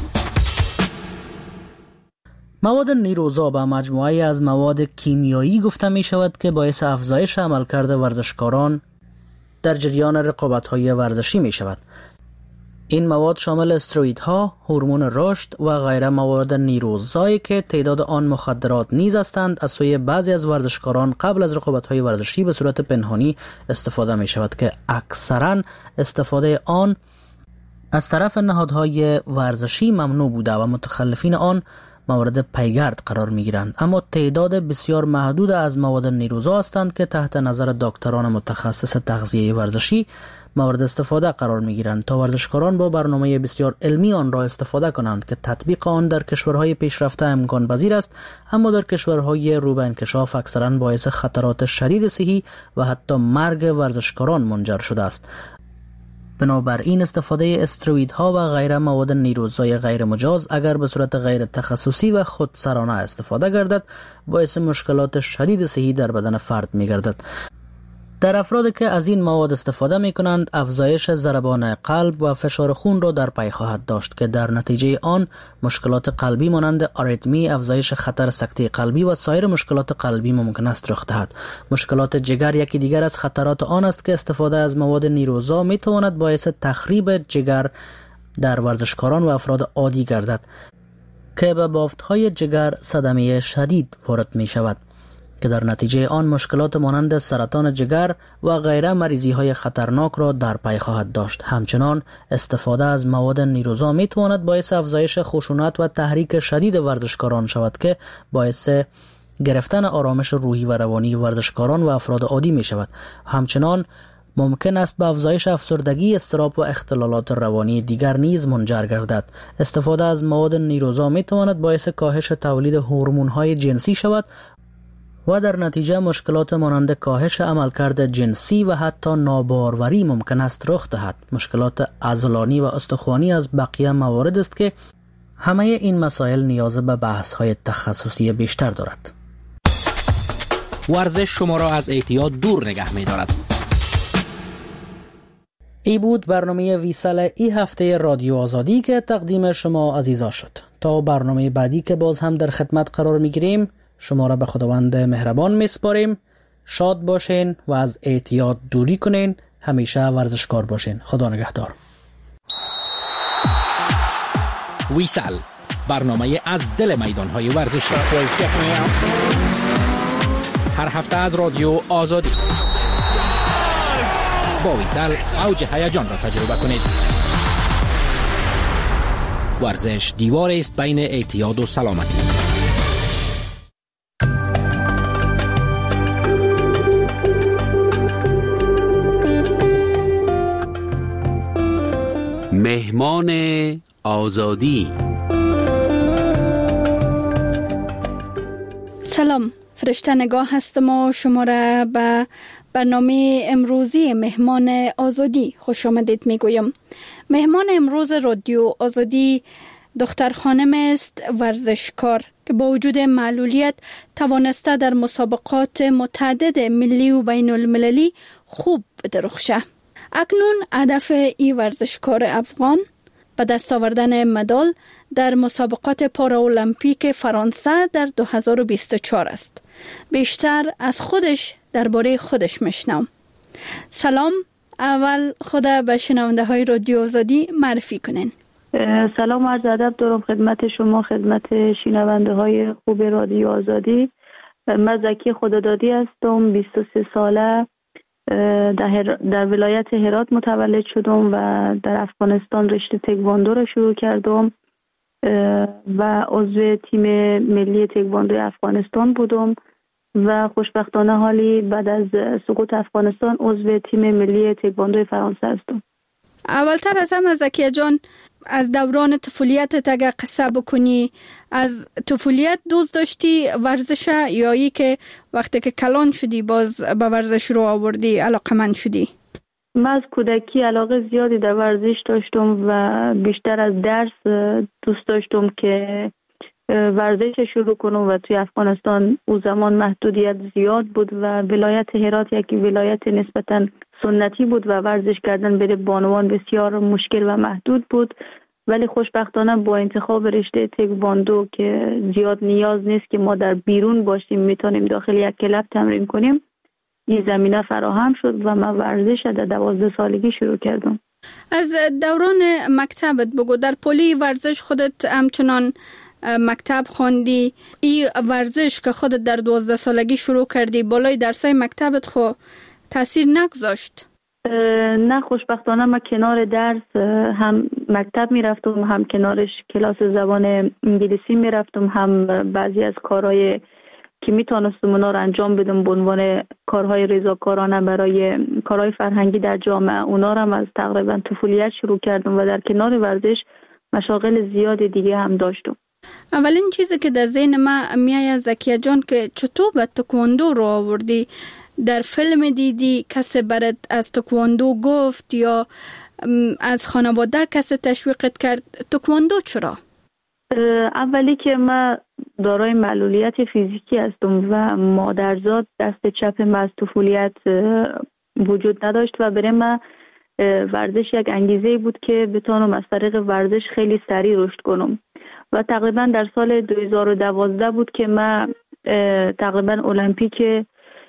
مواد نیروزا به مجموعه‌ای از مواد کیمیایی گفته می شود که باعث افزایش عملکرد ورزشکاران در جریان رقابت‌های ورزشی می شود. این مواد شامل استروئیدها، هورمون رشد و غیره مواد نیروزایی که تعداد آن مخدرات نیز هستند از سوی بعضی از ورزشکاران قبل از رقابت‌های ورزشی به صورت پنهانی استفاده می شود که اکثراً استفاده آن از طرف نهادهای ورزشی ممنوع بوده و متخلفین آن مورد پیگرد قرار می گیرند. اما تعداد بسیار محدود از مواد نیروزا هستند که تحت نظر دکتران متخصص تغذیه ورزشی مورد استفاده قرار می گیرند تا ورزشکاران با برنامه بسیار علمی آن را استفاده کنند که تطبیق آن در کشورهای پیشرفته امکان پذیر است، اما در کشورهای رو به انکشاف اکثرا باعث خطرات شدید صحی و حتی مرگ ورزشکاران منجر شده است. بنابراین استفاده استروئیدها و غیره مواد نیروزای غیر مجاز اگر به صورت غیر تخصصی و خودسرانه استفاده گردد باعث مشکلات شدید صحی در بدن فرد می گردد. در افرادی که از این مواد استفاده می کنند افزایش ضربان قلب و فشار خون را در پی خواهد داشت که در نتیجه آن مشکلات قلبی مانند آریتمی، افزایش خطر سکته قلبی و سایر مشکلات قلبی ممکن است رخ دهد. مشکلات جگر یکی دیگر از خطرات آن است که استفاده از مواد نیروزا می تواند باعث تخریب جگر در ورزشکاران و افراد عادی گردد که به بافت‌های جگر صدمه شدید وارد می شود که در نتیجه آن مشکلات مانند سرطان جگر و غیره مریضی های خطرناک را در پی خواهد داشت. همچنان استفاده از مواد نیروزا می تواند باعث افزایش خشونت و تحریک شدید ورزشکاران شود که باعث گرفتن آرامش روحی و روانی ورزشکاران و افراد عادی می شود. همچنان ممکن است به افزایش افسردگی، اضطراب و اختلالات روانی دیگر نیز منجر گردد. استفاده از مواد نیروزا می تواند باعث کاهش تولید هورمون‌های جنسی شود و در نتیجه مشکلات مانند کاهش عملکرد جنسی و حتی ناباروری ممکن است رخ دهد. مشکلات عضلانی و استخوانی از بقیه موارد است که همه این مسائل نیاز به بحث‌های تخصصی بیشتر دارد. ورزش شما را از اعتیاد دور نگه می دارد. ای بود برنامه ویسال ای هفته رادیو آزادی که تقدیم شما عزیزا شد. تا برنامه بعدی که باز هم در خدمت قرار می گیریم، شما را به خداوند مهربان می سپاریم. شاد باشین و از اعتیاد دوری کنین. همیشه ورزشکار باشین. خدا نگهدار. ویسال، برنامه از دل میدان‌های ورزشی. هر هفته از رادیو آزادی. با ویسال اوج هیجان را تجربه کنید. ورزش دیوار است بین اعتیاد و سلامتی. مهمان آزادی. سلام، فرشته نگاه هستم و شما را به برنامه امروزی مهمان آزادی خوش آمدید میگویم. مهمان امروز رادیو آزادی دختر خانم است، ورزشکار که با وجود معلولیت توانسته در مسابقات متعدد ملی و بین المللی خوب بدرخشه. اکنون هدف این ورزشکار افغان به دست آوردن مدال در مسابقات پاراولمپیک فرانسه در 2024 است. بیشتر از خودش درباره خودش میشنوم. سلام، اول خود به شنونده های رادیو آزادی معرفی کنین. سلام و عرض ادب دارم خدمت شما، خدمت شنونده های خوب رادیو آزادی. من زکی خدادادی هستم، 23 ساله، در ولایت هرات متولد شدم و در افغانستان رشته تکواندو را شروع کردم و عضو تیم ملی تکواندو افغانستان بودم و خوشبختانه حالی بعد از سقوط افغانستان عضو تیم ملی تکواندو فرانسه هستم. اولتر از همه زکیه جان، از دوران طفولیت اگه قصه بکنی، از طفولیت دوست داشتی ورزش یا ای که وقتی که کلان شدی باز به ورزش رو آوردی علاقمند شدی؟ من از کودکی علاقه زیادی در ورزش داشتم و بیشتر از درس دوست داشتم که ورزش شروع کنم و توی افغانستان او زمان محدودیت زیاد بود و ولایت هرات یکی ولایت نسبتاً سنتی بود و ورزش کردن برای بانوان بسیار مشکل و محدود بود، ولی خوشبختانه با انتخاب رشته تکواندو که زیاد نیاز نیست که ما در بیرون باشیم، میتونیم داخل یک کلاب تمرین کنیم، این زمینه فراهم شد و من ورزش در 12 سالگی شروع کردم. از دوران مکتبت بگو، در پلی ورزش خودت همچنان مکتب خوندی، این ورزش که خودت در 12 سالگی شروع کردی بالای درسای مکتبت خو تاثیر نگذاشت؟ نه، خوشبختانه من کنار درس هم مکتب میرفتم، هم کنارش کلاس زبان انگلیسی میرفتم، هم بعضی از کارهای که میتونستم اونا رو انجام بدم به عنوان کارهای رضاکارانه برای کارهای فرهنگی در جامعه، اونا رو هم از تقریبا طفولیت شروع کردم و در کنار ورزش مشاغل زیاد دیگه هم داشتم. اولین چیزی که در ذهن من میاد زکیه جان که چطور به تکواندو رو آوردی؟ در فیلم دیدی کسی برات از تکواندو گفت یا از خانواده کسی تشویقت کرد؟ تکواندو چرا؟ اولی که من دارای معلولیت فیزیکی هستم و مادرزاد دست چپ من از طفولیت وجود نداشت و برای من ورزش یک انگیزه بود که بتونم از طریق ورزش خیلی سریع رشد کنم و تقریبا در سال 2012 بود که من تقریبا المپیک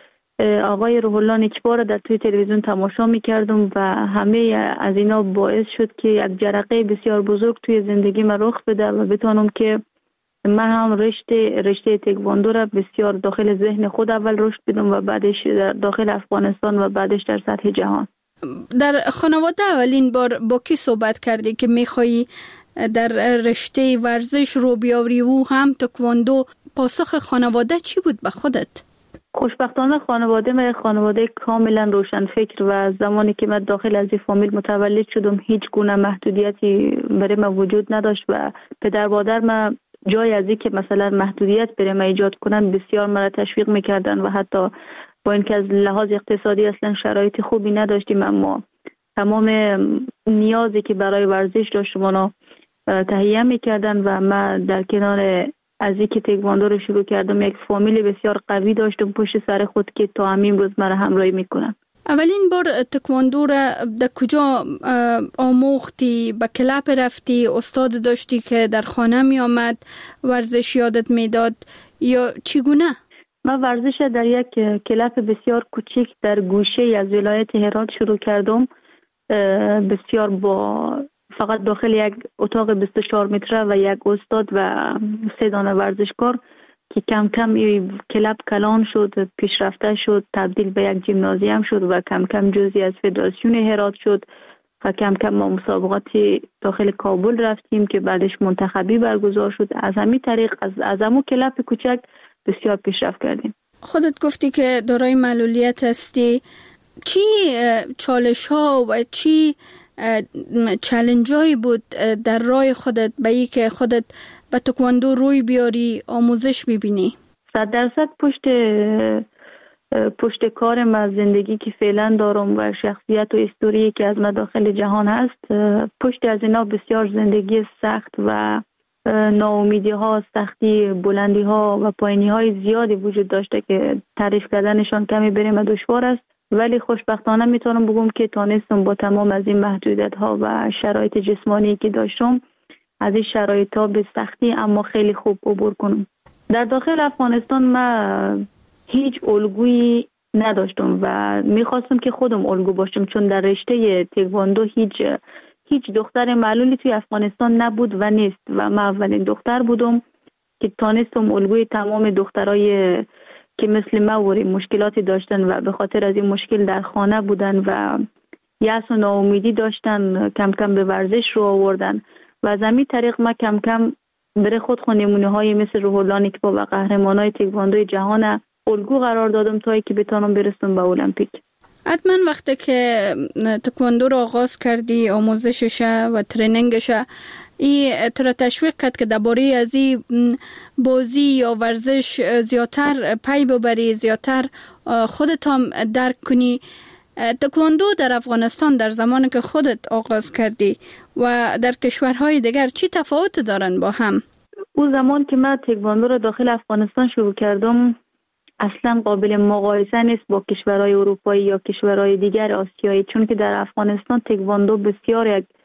آقای روح الله نیکبار در توی تلویزیون تماشا میکردم و همه از اینا باعث شد که یک جرقه بسیار بزرگ توی زندگی من رخ بده و بتونم که من هم رشته تکواندو را بسیار داخل ذهن خود اول رشد بدم و بعدش در داخل افغانستان و بعدش در سطح جهان. در خانواده اولین بار با کی صحبت کردی که میخوایی در رشته ورزش رو بیاوری و هم تکواندو؟ پاسخ خانواده چی بود به خودت؟ خوشبختانه خانواده کاملا روشن فکر و زمانی که من داخل از این فامیل متولد شدم هیچ گونه محدودیتی برای من وجود نداشت و پدر مادر من جای از این که مثلا محدودیت برای من ایجاد کنن بسیار مرا تشویق میکردن و حتی با اینکه از لحاظ اقتصادی اصلا شرایط خوبی نداشتیم اما تمام نیازی که برای ورزش داشتم اونا تهیه میکردن و من در کنار از اینکه تکواندو رو شروع کردم یک فامیل بسیار قوی داشتم پشت سر خود که تا همین روز مرا همراهی میکنن. اولین بار تکواندو را در کجا آموختی؟ به کلاب رفتی؟ استاد داشتی که در خانه می آمد ورزش یادت میداد یا چگونه؟ من ورزش در یک کلاب بسیار کوچک در گوشه از ولایت هرات شروع کردم. بسیار با فقط داخل یک اتاق 24 متره و یک استاد و 3 دانه ورزشکار که کم کم کلاب کلان شد، پیشرفته شد، تبدیل به یک جیمنازیوم شد و کم کم جزئی از فدراسیون هرات شد و کم کم ما مسابقاتی داخل کابل رفتیم که بعدش منتخبی برگزار شد. از همین طریق از همون کلاب کوچک بسیار پیشرفت کردیم. خودت گفتی که دارای معلولیت هستی. چی چالش ها و چی چالش هایی بود در راه خودت به ای که خودت به تکواندو روی بیاری آموزش ببینی؟ 100% پشت کار من زندگی که فعلا دارم و شخصیت و استوری که از من داخل جهان هست، پشت از اینا بسیار زندگی سخت و ناامیدی ها، سختی، بلندی ها و پایینی های زیادی وجود داشته که تعریف کردنشان کمی برای من دشوار است، ولی خوشبختانه میتونم بگم که تونستم با تمام از این محدودیت ها و شرایط جسمانی که داشتم از این شرایط ها به سختی اما خیلی خوب عبور کنم. در داخل افغانستان من هیچ الگویی نداشتم و میخواستم که خودم الگو باشم، چون در رشته تکواندو هیچ دختر معلولی توی افغانستان نبود و نیست و من اولین دختر بودم که تونستم الگوی تمام دخترای که مثل ما مشکلاتی داشتن و به خاطر از این مشکل در خانه بودن و یأس و ناامیدی داشتن کم کم به ورزش رو آوردن و از همین طریق ما کم کم برای خود نمونه های مثل روح الله نیکبا و قهرمانای تکواندوی جهان الگو قرار دادم تا که بتونم برسم به المپیک. حتما وقتی که تکواندو رو آغاز کردی آموزشش و ترینینگش ای تو را تشویق کرد که درباره از این بازی یا ورزش زیادتر پی ببری، زیادتر خودت هم درک کنی؟ تکواندو در افغانستان در زمانی که خودت آغاز کردی و در کشورهای دیگر چی تفاوت دارن با هم؟ اون زمان که من تکواندو را داخل افغانستان شروع کردم اصلا قابل مقایسه نیست با کشورهای اروپایی یا کشورهای دیگر آسیایی، چون که در افغانستان تکواندو بسیار یک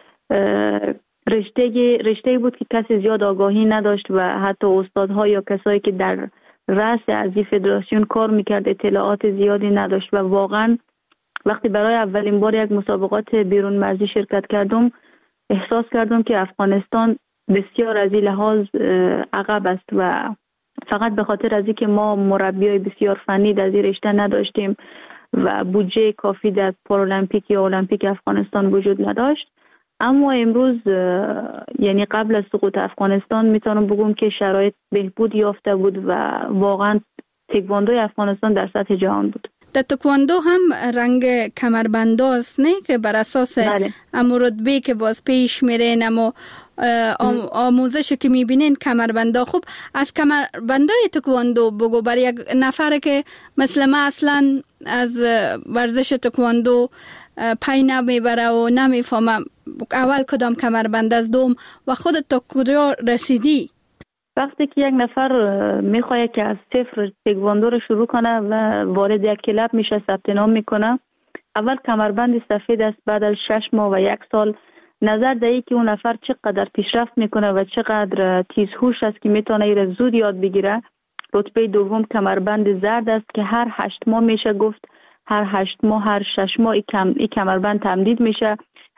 رشته بود که کسی زیاد آگاهی نداشت و حتی استادها یا کسایی که در رأس از این فدراسیون کار میکرد اطلاعات زیادی نداشت و واقعا وقتی برای اولین بار یک مسابقات بیرون مرزی شرکت کردم احساس کردم که افغانستان بسیار از این لحاظ عقب است و فقط به خاطر از اینکه ما مربیای بسیار فنی در این رشته نداشتیم و بودجه کافی در پارالمپیک یا المپیک افغانستان وجود نداشت. اما امروز یعنی قبل از سقوط افغانستان میتونم بگم که شرایط بهبود یافته بود و واقعا تکواندوی افغانستان در سطح جهان بود. در تکواندو هم رنگ کمربندا است نه که بر اساس امو رتبه که باز پیش میرین اما آموزش که میبینین کمربندا. خوب از کمربندای تکواندو بگو برای یک نفر که مثل ما اصلا از ورزش تکواندو پی نمیبره و نمیفهمه اول کدام کمربند از دوم و خودت تا کجا رسیدی؟ وقتی که یک نفر میخواد که از صفر تکواندو رو شروع کنه و وارد یک کلاب میشه ثبت نام میکنه، اول کمربند سفید است، بعد از 6 ماه و 1 سال نظر دهی که اون نفر چقدر پیشرفت میکنه و چقدر تیزهوش است که میتونه ایره زود یاد بگیره. رتبه دوم کمربند زرد است که هر 8 ماه میشه گفت، هر 8 ماه هر 6 ماه این کمربند تمدید میشه.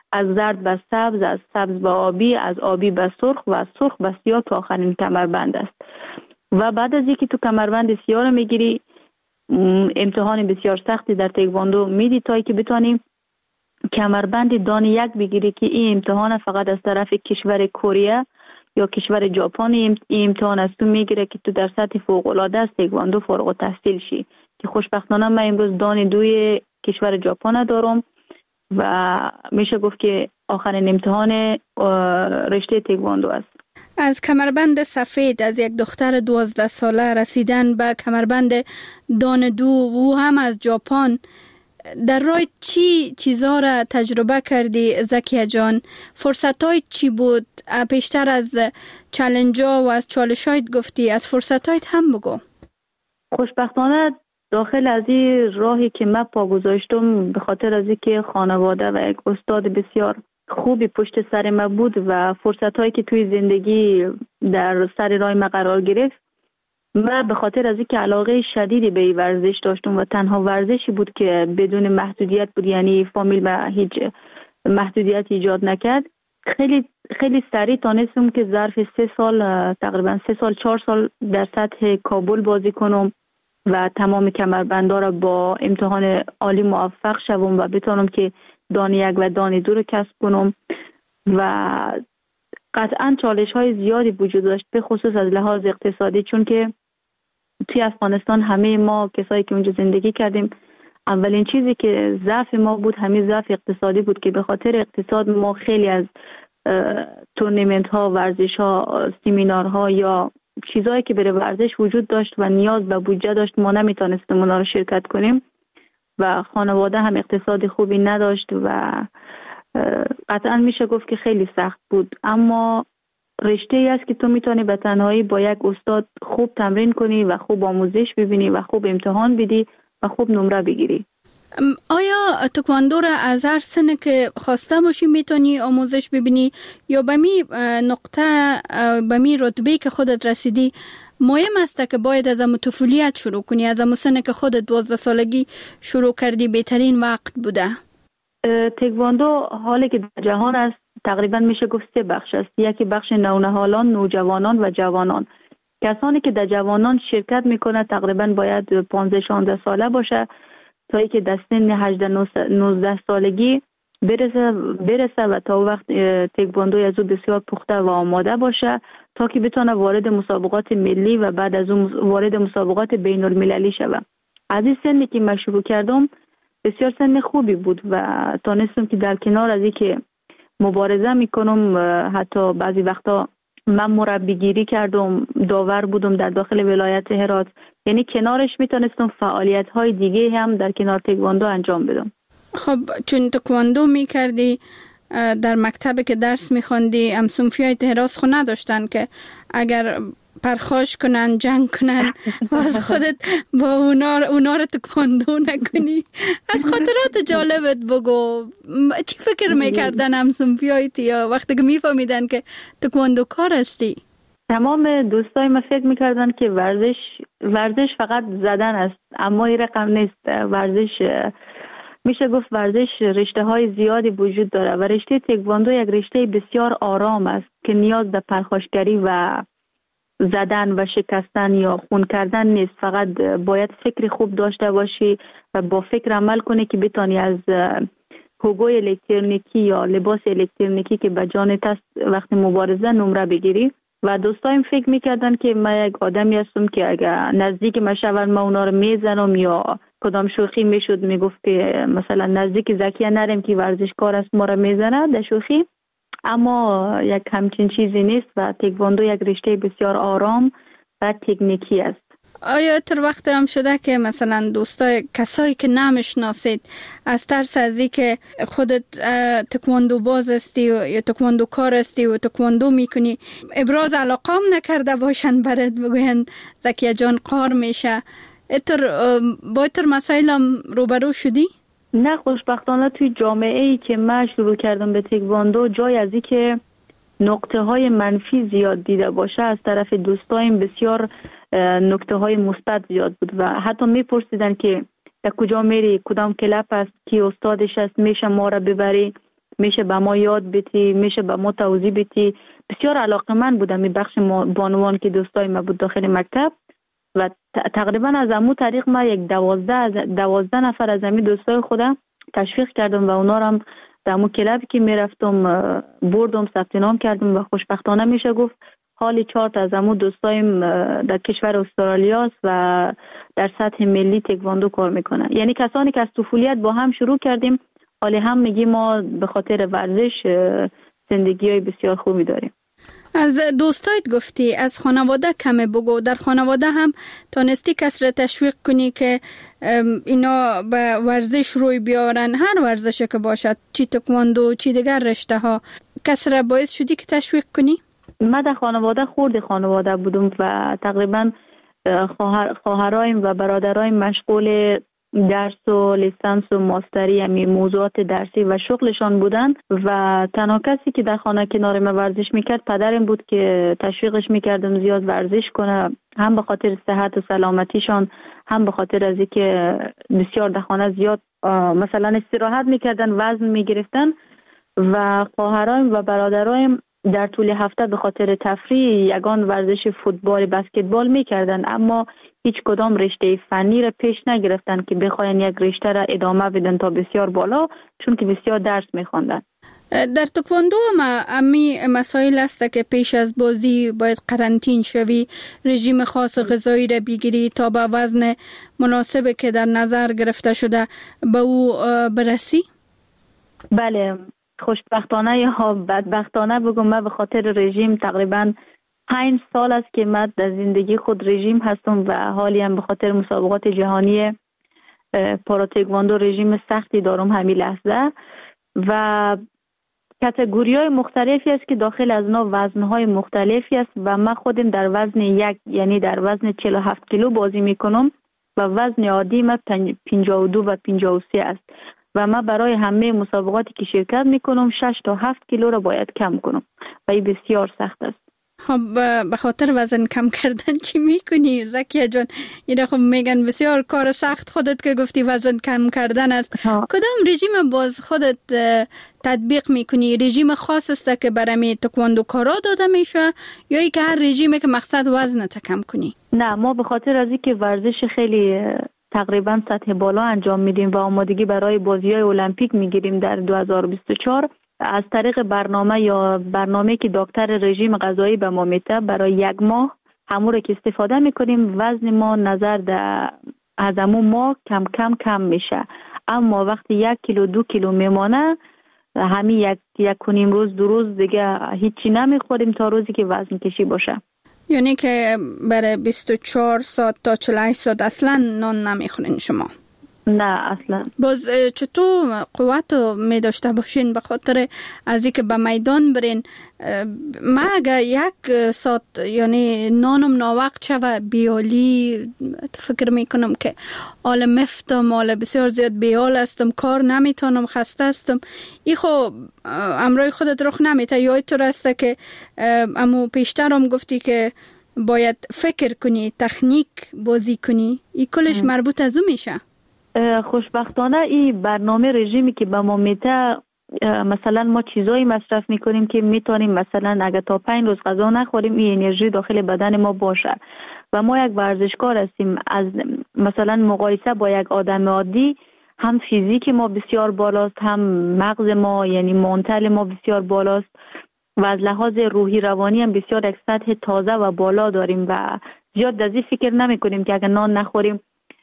از زرد به سبز، از سبز به آبی، از آبی به سرخ و از سرخ به سیاه که آخرین کمربند است. و بعد از اینکه تو کمربند سیاه رو میگیری، امتحان بسیار سختی در تکواندو میدی تا که بتونی کمربند دان یک بگیری که این امتحان فقط از طرف کشور کره یا کشور ژاپن این امتحان از تو میگیره که تو در سطح فوق العاده از تکواندو فارغ التحصیل شی، که خوشبختانه من امروز دان دوی کشور ژاپن دارم و میشه گفت که آخرین امتحان رشته تکواندو است. از کمربند سفید از یک دختر 12 ساله رسیدن به کمربند دان دو و هم از ژاپن، در راه چی چیزها را تجربه کردی زکیه جان؟ فرصت‌های چی بود؟ پیشتر از چالنج‌ها و از چالش‌هایت گفتی، از فرصت‌هایت هم بگو. خوشبختانه داخل از این راهی که من پا گذاشتم به خاطر از اینکه خانواده و یک استاد بسیار خوبی پشت سر من بود و فرصت‌هایی که توی زندگی در سر راه من قرار گرفت، من به خاطر از اینکه علاقه شدیدی به این ورزش داشتم و تنها ورزشی بود که بدون محدودیت بود، یعنی فامیل و هیچ محدودیت ایجاد نکرد، خیلی سریع تانستم که ظرف 3 سال تقریبا 4 سال در سطح کابل بازی کنم و تمام کمربندها را با امتحان عالی موفق شوم و بتونم که دان 1 و دان 2 رو کسب کنم. و قطعا چالش های زیادی وجود داشت، به خصوص از لحاظ اقتصادی، چون که توی افغانستان همه ما کسایی که اونجا زندگی کردیم اولین چیزی که ضعف ما بود همین ضعف اقتصادی بود، که به خاطر اقتصاد ما خیلی از تورنمنت ها، ورزش ها، سمینارها یا چیزایی که برای ورزش وجود داشت و نیاز به بودجه داشت ما نمیتونستیم اونا رو شرکت کنیم و خانواده هم اقتصاد خوبی نداشت و قطعا میشه گفت که خیلی سخت بود. اما رشته ای است که تو میتونی به تنهایی با یک استاد خوب تمرین کنی و خوب آموزش ببینی و خوب امتحان بدی و خوب نمره بگیری. آیا تکواندو را از هر سنی که خواسته باشی میتونی آموزش ببینی یا به می نقطه به می رتبه که خودت رسیدی مهم است که باید از طفولیت شروع کنی، از سنی که خودت 12 سالگی شروع کردی بهترین وقت بوده؟ تکواندو حالی که در جهان است تقریبا میشه گفت 3 بخش است. یکی بخش نونهالان، نوجوانان و جوانان. کسانی که در جوانان شرکت میکنه تقریبا باید 15-16 ساله باشه تا اینکه در سن 18-19 سالگی برسه و تا وقت تکواندو از او بسیار پخته و آماده باشه تا که بتونه وارد مسابقات ملی و بعد از اون وارد مسابقات بین المللی شود. از این سنی که من شروع کردم بسیار سن خوبی بود و تانستم که در کنار از اینکه مبارزه میکنم حتی بعضی وقتا من مربیگیری کردم، داور بودم در داخل ولایت هرات، یعنی کنارش میتونستم فعالیت های دیگه هم در کنار تکواندو انجام بدم. خب چون تکواندو میکردی در مکتب که درس میخوندی هم صنفیای حراس خو نداشتن که اگر پرخاش کنن جنگ کنن و از خودت با اونا رو تکواندو نکنی؟ از خاطرات جالبت بگو، چی فکر میکردن هم صنفیایت یا وقتی که میفهمیدن که تکواندو کار هستی؟ تمام دوستای من فکر میکردن که ورزش فقط زدن است، اما این رقم نیست. ورزش میشه گفت ورزش رشته های زیادی وجود داره و رشته تکواندو یک رشته بسیار آرام است که نیاز به پرخاشگری و زدن و شکستن یا خون کردن نیست. فقط باید فکر خوب داشته باشی و با فکر عمل کنی که بتانی از حقوق الکترونیکی یا لباس الکترونیکی که به جانت است وقت مبارزه نمره بگیری. و دوستایم فکر میکردن که من یک آدمی هستم که اگر نزدیک من شود من اونا رو میزنم یا کدام شوخی میشد میگفت که مثلا نزدیک زکیه نرم که ورزشکار است ما رو میزنه در شوخی، اما یک همچین چیزی نیست و تکواندو یک رشته بسیار آرام و تکنیکی است. آیا تر وقت هم شده که مثلا دوستای کسایی که نمیشناسید از ترس از این که خودت تکواندو باز استی یا تکواندو کار استی و تکواندو میکنی ابراز علاقه هم نکرده باشن برات بگوین زکیه جان قهر میشه؟ با ایتر مسائل هم روبرو شدی؟ نه، خوشبختانه توی جامعه ای که من شروع کردم به تکواندو جای از این که نقطه های منفی زیاد دیده باشه از طرف دوستایم بسیار نکته های مثبت زیاد بود و حتی میپرسیدن که در کجا میری، کدام کلاب است، کی استادش است، میشه ما را ببری میشه به ما یاد بدی، میشه به ما توضیح بدی. بسیار علاقه‌مند بودم این بخش بانوان که دوستای ما بود داخل مکتب و تقریبا از امو طریق ما یک 12 نفر از امی دوستای خودم تشویق کردم و اونا رو هم در امو کلابی که میرفتم بردم ثبت نام کردم و خوشبختانه میشه گفت حالی 4 تا از امو دوستایم در کشور استرالیا است و در سطح ملی تکواندو کار میکنن. یعنی کسانی که از طفولیت با هم شروع کردیم حالی هم میگیم ما به خاطر ورزش زندگی‌های بسیار خوبی داریم. از دوستایت گفتی، از خانواده کمه بگو. در خانواده هم تانستی کس را تشویق کنی که اینا به ورزش روی بیارن؟ هر ورزشی که باشد، چی تکواندو چی دیگر رشته ها، کس را باعث شدی که تشویق کنی؟ من در خانواده بودم و تقریبا خواهرایم و برادرایم مشغول درس و لیسانس و ماستری یعنی موضوعات درسی و شغلشان بودن و تنها کسی که در خانه کنار ما ورزش میکرد پدرم بود که تشویقش میکردم زیاد ورزش کنه، هم به خاطر صحت و سلامتیشان، هم به خاطر از اینکه بسیار در خانه زیاد مثلا استراحت میکردن، وزن میگرفتن و خواهرایم و برادرایم در طول هفته به خاطر تفریح یگان ورزش فوتبال بسکتبال میکردن، اما هیچ کدام رشته فنی را پیش نگرفتن که بخواین یک رشته را ادامه بدن تا بسیار بالا، چون که بسیار درس میخواندن. در تکواندو امی مسائل است که پیش از بازی باید قرنطین شوی، رژیم خاص غذایی را بگیری تا به وزن مناسب که در نظر گرفته شده به او برسی؟ بله، خوشبختانه یا بدبختانه بگم من به خاطر رژیم تقریبا 5 سال است که من در زندگی خود رژیم هستم و حالی هم به خاطر مسابقات جهانی پاراتکواندو رژیم سختی دارم همین لحظه و کاتگوری‌های مختلفی است که داخل از اونا وزن‌های مختلفی است و من خودم در وزن یعنی در وزن 47 کیلو بازی میکنم و وزن عادی من 52 و 53 است و من برای همه مسابقاتی که شرکت میکنم 6 تا 7 کیلو را باید کم کنم و این بسیار سخت است. خب به خاطر وزن کم کردن چی میکنی زکیه جان؟ اینا خب میگن بسیار کار سخت خودت که گفتی وزن کم کردن است. کدام رژیم باز خودت تطبیق میکنی؟ رژیم خاص است که برای تکواندو کارا داده میشه یا ای که هر رژیمی که مقصد وزنت کم کنی؟ نه، ما به خاطر از اینکه ورزش خیلی تقریبا سطح بالا انجام میدیم و آمادگی برای بازی‌های المپیک میگیریم در 2024 از طریق برنامه که دکتر رژیم غذایی به ما میده برای 1 ماه همون رو که استفاده میکنیم وزن ما نظر از همون ماه کم میشه، اما وقتی 1 کیلو 2 کیلو میمانه همین یک کنیم روز 2 روز دیگه هیچی نمیخوریم تا روزی که وزن کشی باشه. یعنی که برای 24 ساعت تا 48 ساعت اصلا نان نمیخورین شما؟ نه اصلا. باز چطور قوت می داشته باشین به خاطر از اینکه به میدان برین؟ ما اگر 1 ساعت یعنی نانم ناوقت شوه بیالی فکر میکنم که حال مفتم، حال بسیار زیاد بیال هستم، کار نمیتونم، خسته هستم. ای خب امرای خودت رخ نمیته. یا اینطور است که امو پیشترم گفتی که باید فکر کنی، تکنیک بازی کنی، ای کلش مربوط از او میشه؟ خوشبختانه این برنامه رژیمی که به ما میده مثلا ما چیزایی مصرف میکنیم که میتونیم مثلا اگر تا 5 روز غذا نخوریم این انرژی داخل بدن ما باشه و ما یک ورزشکار هستیم. از مثلا مقایسه با یک آدم عادی هم فیزیک ما بسیار بالاست، هم مغز ما یعنی منتل ما بسیار بالاست و از لحاظ روحی روانی هم بسیار یک سطح تازه و بالا داریم و زیاد از این فکر نمی کنیم که اگر نان نخوریم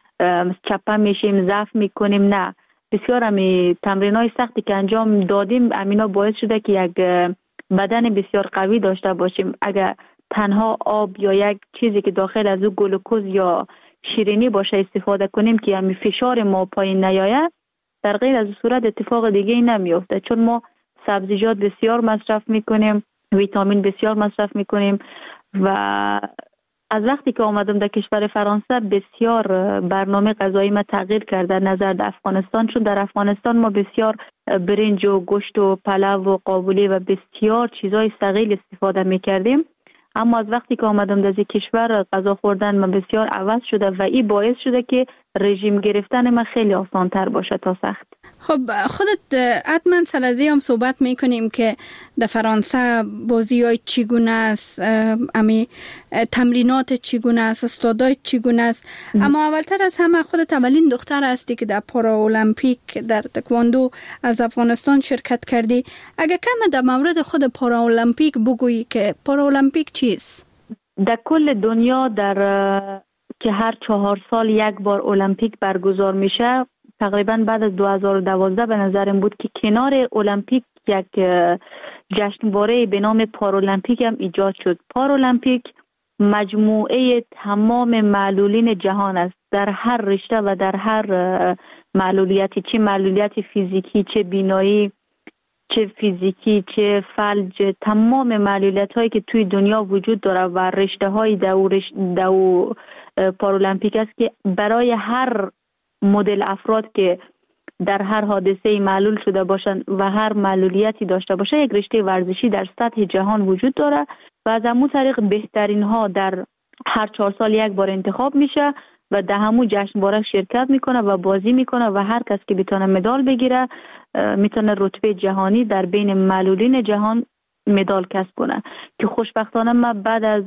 چپه میشیم، ضعف میکنیم. نه، بسیار همی تمرینای سختی که انجام دادیم امینا باعث شده که یک بدن بسیار قوی داشته باشیم. اگر تنها آب یا یک چیزی که داخل از او گلوکوز یا شیرینی باشه استفاده کنیم که همی فشار ما پایین نیاید، در غیر از صورت اتفاق دیگه نمیفته، چون ما سبزیجات بسیار مصرف میکنیم، ویتامین بسیار مصرف میکنیم و از وقتی که آمدم در کشور فرانسه بسیار برنامه غذایی ما تغییر کرده نظر در افغانستان، چون در افغانستان ما بسیار برنج و گوشت و پلو و قابلی و بسیار چیزای ثقیل استفاده میکردیم، اما از وقتی که آمدم در این کشور غذا خوردن من بسیار عوض شده و این باعث شده که رژیم گرفتن من خیلی آسان تر باشه تا سخت. خب خودت حتما سر از هم صحبت میکنیم که در فرانسه بازی های چگونه است، تمرینات چگونه است، استادای چگونه است. اما اولتر از همه خودت اولین دختر هستی که در پاراولمپیک در تکواندو از افغانستان شرکت کردی. اگه کم در مورد خود پاراولمپیک بگویی که پاراولمپیک چیست؟ در کل دنیا که هر 4 سال یک بار المپیک برگزار میشه، تقریبا بعد از 2012 به نظرم بود که کنار المپیک یک جشنواره به نام پارالمپیک هم ایجاد شد. پارالمپیک مجموعه تمام معلولین جهان است، در هر رشته و در هر معلولیتی، چه معلولیت فیزیکی، چه بینایی، چه فیزیکی، چه فلج، تمام معلولیت هایی که توی دنیا وجود داره و رشته های دو پارالمپیک است که برای هر مدل افراد که در هر حادثه معلول شده باشند و هر معلولیتی داشته باشه یک رشته ورزشی در سطح جهان وجود داره و از همون طریق بهترین ها در هر 4 سال یک بار انتخاب میشه و در همون جشنواره شرکت میکنه و بازی میکنه و هر کس که بتونه مدال بگیره میتونه رتبه جهانی در بین معلولین جهان مدال کسب کنه. که خوشبختانه من بعد از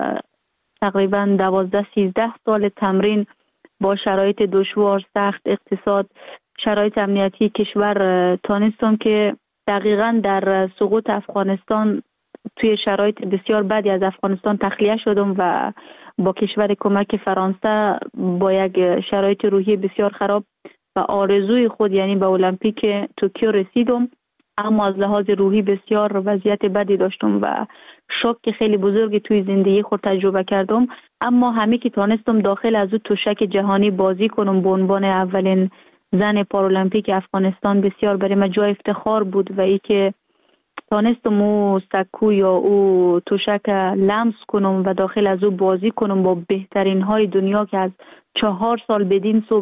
تقریبا 12-13 سال تمرین با شرایط دشوار، سخت، اقتصاد، شرایط امنیتی کشور تانستم که دقیقاً در سقوط افغانستان توی شرایط بسیار بدی از افغانستان تخلیه شدم و با کشور کمک فرانسه با یک شرایط روحی بسیار خراب و آرزوی خود یعنی به المپیک توکیو رسیدم، اما از لحاظ روحی بسیار وضعیت بدی داشتم و شوک خیلی بزرگی توی زندگی خود تجربه کردم. اما همه که تانستم داخل از اون تشک جهانی بازی کنم به عنوان اولین زن پارالمپیک افغانستان بسیار برای من جای افتخار بود و ای که تانستم او سکو یا او تشک لمس کنم و داخل از او بازی کنم با بهترین های دنیا که از 4 سال بدین صبح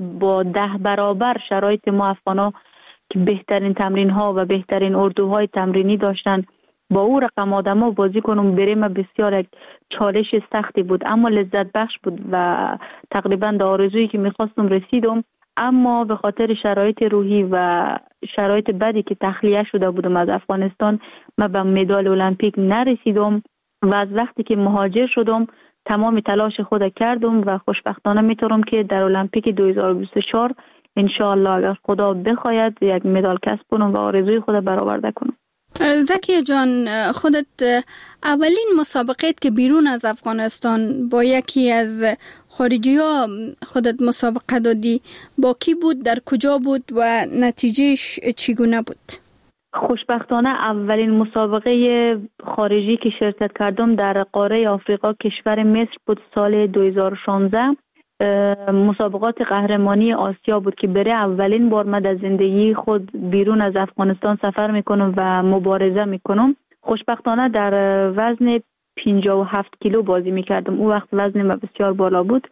10 برابر شرایط ما افغانا که بهترین تمرین ها و بهترین اردوهای تمرینی داشتن با او رقم آدم ها بازی کنم برای من بسیار یک چالش سختی بود اما لذت بخش بود و تقریبا در آرزویی که میخواستم رسیدم. اما به خاطر شرایط روحی و شرایط بدی که تخلیه شده بودم از افغانستان من به مدال المپیک نرسیدم و از وقتی که مهاجر شدم تمام تلاش خود کردم و خوشبختانه میتونم که در المپیک 2024 انشاءالله اگر خدا بخواید یک مدال کسب کنم و آرزوی خود برآورده کنم. زکیه جان، خودت اولین مسابقات که بیرون از افغانستان با یکی از خارجی ها خودت مسابقه دادی با کی بود، در کجا بود و نتیجهش چگونه بود؟ خوشبختانه اولین مسابقه خارجی که شرکت کردم در قاره آفریقا کشور مصر بود سال 2016. مسابقات قهرمانی آسیا بود که برای اولین بار من در زندگی خود بیرون از افغانستان سفر میکنم و مبارزه میکنم. خوشبختانه در وزن 57 کیلو بازی میکردم. اون وقت وزن من بسیار بالا بود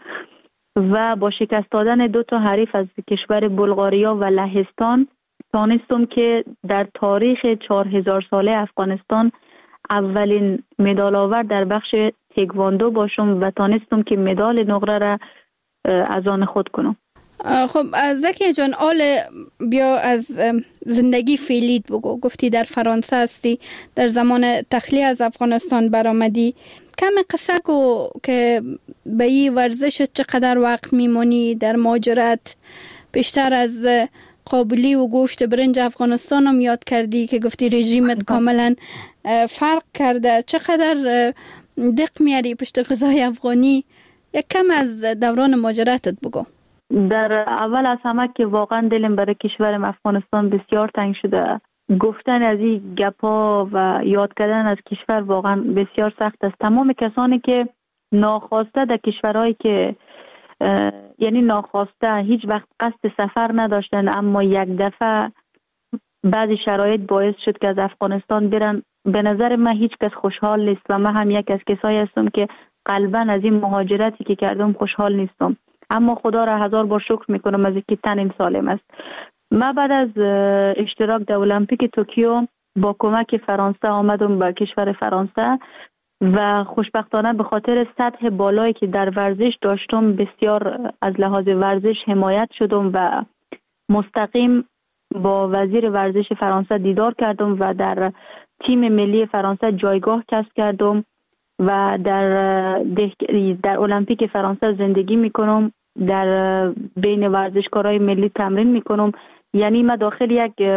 و با شکست دادن 2 حریف از کشور بلغاریا و لهستان تانستم که در تاریخ 4000 ساله افغانستان اولین مدال آور در بخش تکواندو باشم و تانستم که مدال نقره را از آن خود کنم. خب زکیه جان، بیا از زندگی فعلیت بگو. گفتی در فرانسه هستی، در زمان تخلیه از افغانستان برآمدی. کم قصه کو که به این ورزش چقدر وقت میمونی در مهاجرت؟ بیشتر از قابلی و گوشت برنج افغانستان هم یاد کردی که گفتی رژیمت کاملا فرق کرده. چقدر دق میاری پشت غذای افغانی؟ یک کم از دوران مهاجرتت بگو. در اول از همه که واقعا دلم برای کشورم افغانستان بسیار تنگ شده. گفتن از این گپا و یاد کردن از کشور واقعا بسیار سخت است. تمام کسانی که ناخواسته در کشورهایی که یعنی ناخواسته هیچ وقت قصد سفر نداشتن اما یک دفعه بعضی شرایط باعث شد که از افغانستان برن، به نظر من هیچ کس خوشحال نیست و من هم یک از کسایی هستم که قلباً از این مهاجرتی که کردم خوشحال نیستم، اما خدا را 1000 بار شکر میکنم از اینکه تنم سالم است. من بعد از اشتراک در المپیک توکیو با کمک فرانسه آمدم به کشور فرانسه و خوشبختانه به خاطر سطح بالایی که در ورزش داشتم بسیار از لحاظ ورزش حمایت شدم و مستقیم با وزیر ورزش فرانسه دیدار کردم و در تیم ملی فرانسه جایگاه کسب کردم و در المپیک فرانسه زندگی میکنم، در بین ورزشکارای ملی تمرین میکنم. یعنی من داخل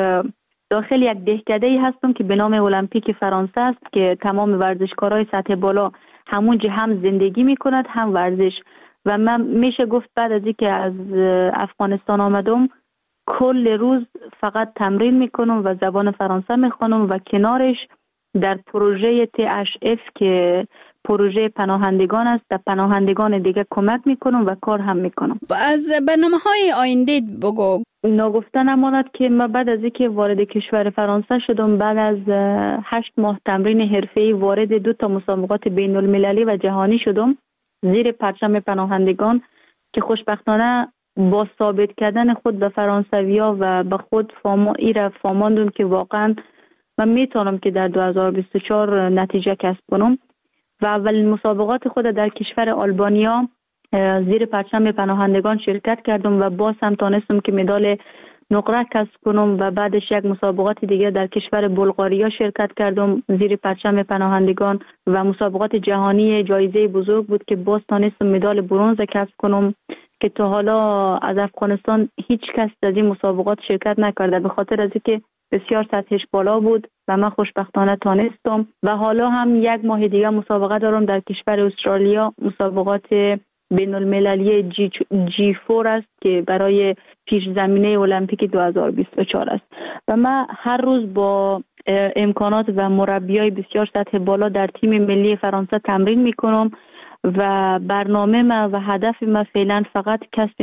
یک دهکده هستم که به نام المپیک فرانسه است که تمام ورزشکارای سطح بالا همونجا هم زندگی میکند هم ورزش. و من میشه گفت بعد از اینکه از افغانستان آمدم کل روز فقط تمرین میکنم و زبان فرانسه میخوانم و کنارش در پروژه THF که پروژه پناهندگان است، در پناهندگان دیگه کمک میکنم و کار هم میکنم. از برنامه‌های آینده بگو. نگفته نماند که من بعد از اینکه وارد کشور فرانسه شدم، بعد از 8 ماه تمرین حرفه‌ای وارد 2 مسابقات بین المللی و جهانی شدم زیر پرچم پناهندگان که خوشبختانه با ثابت کردن خود به فرانسویا و به خود فهمیدم که واقعا من میتونم که در 2024 نتیجه کسب کنم و اولین مسابقات خود در کشور آلبانیا زیر پرچم پناهندگان شرکت کردم و باز هم تانستم که مدال نقره کسب کنم و بعدش یک مسابقات دیگه در کشور بلغاریا شرکت کردم زیر پرچم پناهندگان و مسابقات جهانی جایزه بزرگ بود که باز تانستم مدال برنز کسب کنم که تا حالا از افغانستان هیچ کس در این مسابقات شرکت نکرده به خاطر از اینکه بسیار سطحش بالا بود و من خوشبختانه تانستم. و حالا هم 1 ماه دیگه مسابقه دارم در کشور استرالیا، مسابقات بین المللی G4 است که برای پیش زمینه المپیک 2024 است و من هر روز با امکانات و مربیای بسیار سطح بالا در تیم ملی فرانسه تمرین میکنم و برنامه ما و هدف ما فعلا فقط کسب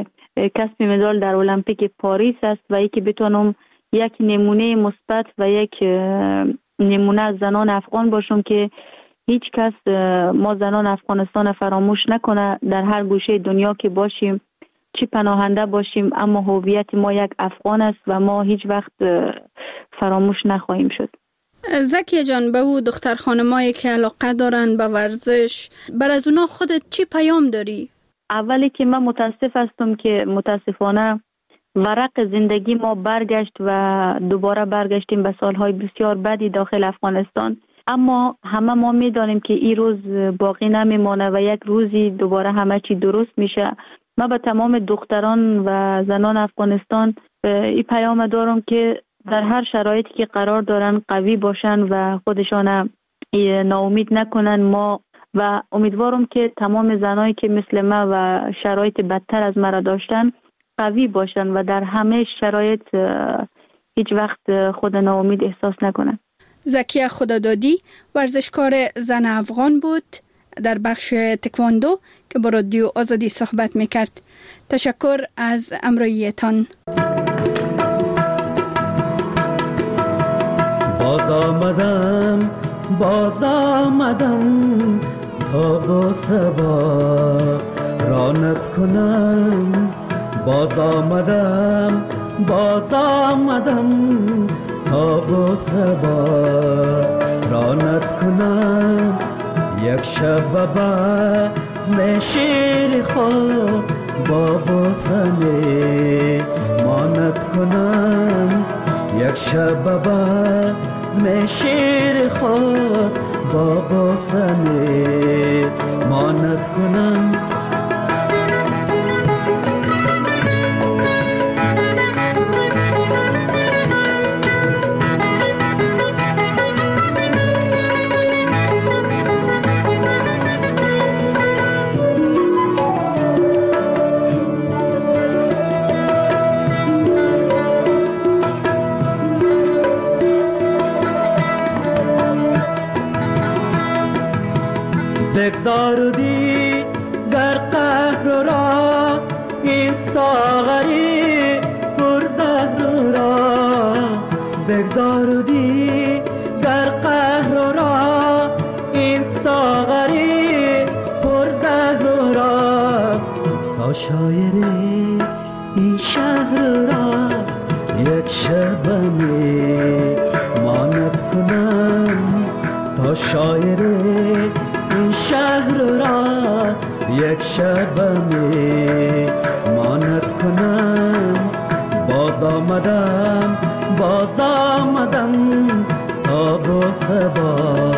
مدال در المپیک پاریس است و اینکه بتونم یک نمونه مثبت و یک نمونه از زنان افغان باشم که هیچ کس ما زنان افغانستان فراموش نکنه. در هر گوشه دنیا که باشیم، چی پناهنده باشیم، اما هویت ما یک افغان است و ما هیچ وقت فراموش نخواهیم شد. زکیه جان، به او دختر خانمایی که علاقه دارن به ورزش، بر از اونا خودت چی پیام داری؟ اولی که من متاسف هستم که متاسفانه ورق زندگی ما برگشت و دوباره برگشتیم به سالهای بسیار بدی داخل افغانستان، اما همه ما میدانیم که این روز باقی نمیمانه و یک روزی دوباره همه چی درست میشه. من به تمام دختران و زنان افغانستان این پیام دارم که در هر شرایطی که قرار دارن قوی باشن و خودشان ناامید نکنن. ما و امیدوارم که تمام زنایی که مثل ما و شرایط بدتر از مرا داشتن قوی باشن و در همه شرایط هیچ وقت خود ناامید احساس نکنن. زکیه خدادادی ورزشکار زن افغان بود در بخش تکواندو که با رادیو آزادی صحبت میکرد. تشکر از همراهیتان. باز آمدم تا با سبا رانت کنم. باز آمدم تا با سبا رانت کنم. یک شب بزم شیر خود با بوسنه مانت کنم. یک شب بزم شیر خود با بوسنه مانت کنم. بگذاردی در قهر را این ساغری پرزهر را. بگذاردی در قهر را این ساغری پرزهر را. تا شاعر این شهر را یک شبنه مانت کنم. تا شاعر این شهر را یک شبنه مانت کنم. با باز آمدم تا با سبا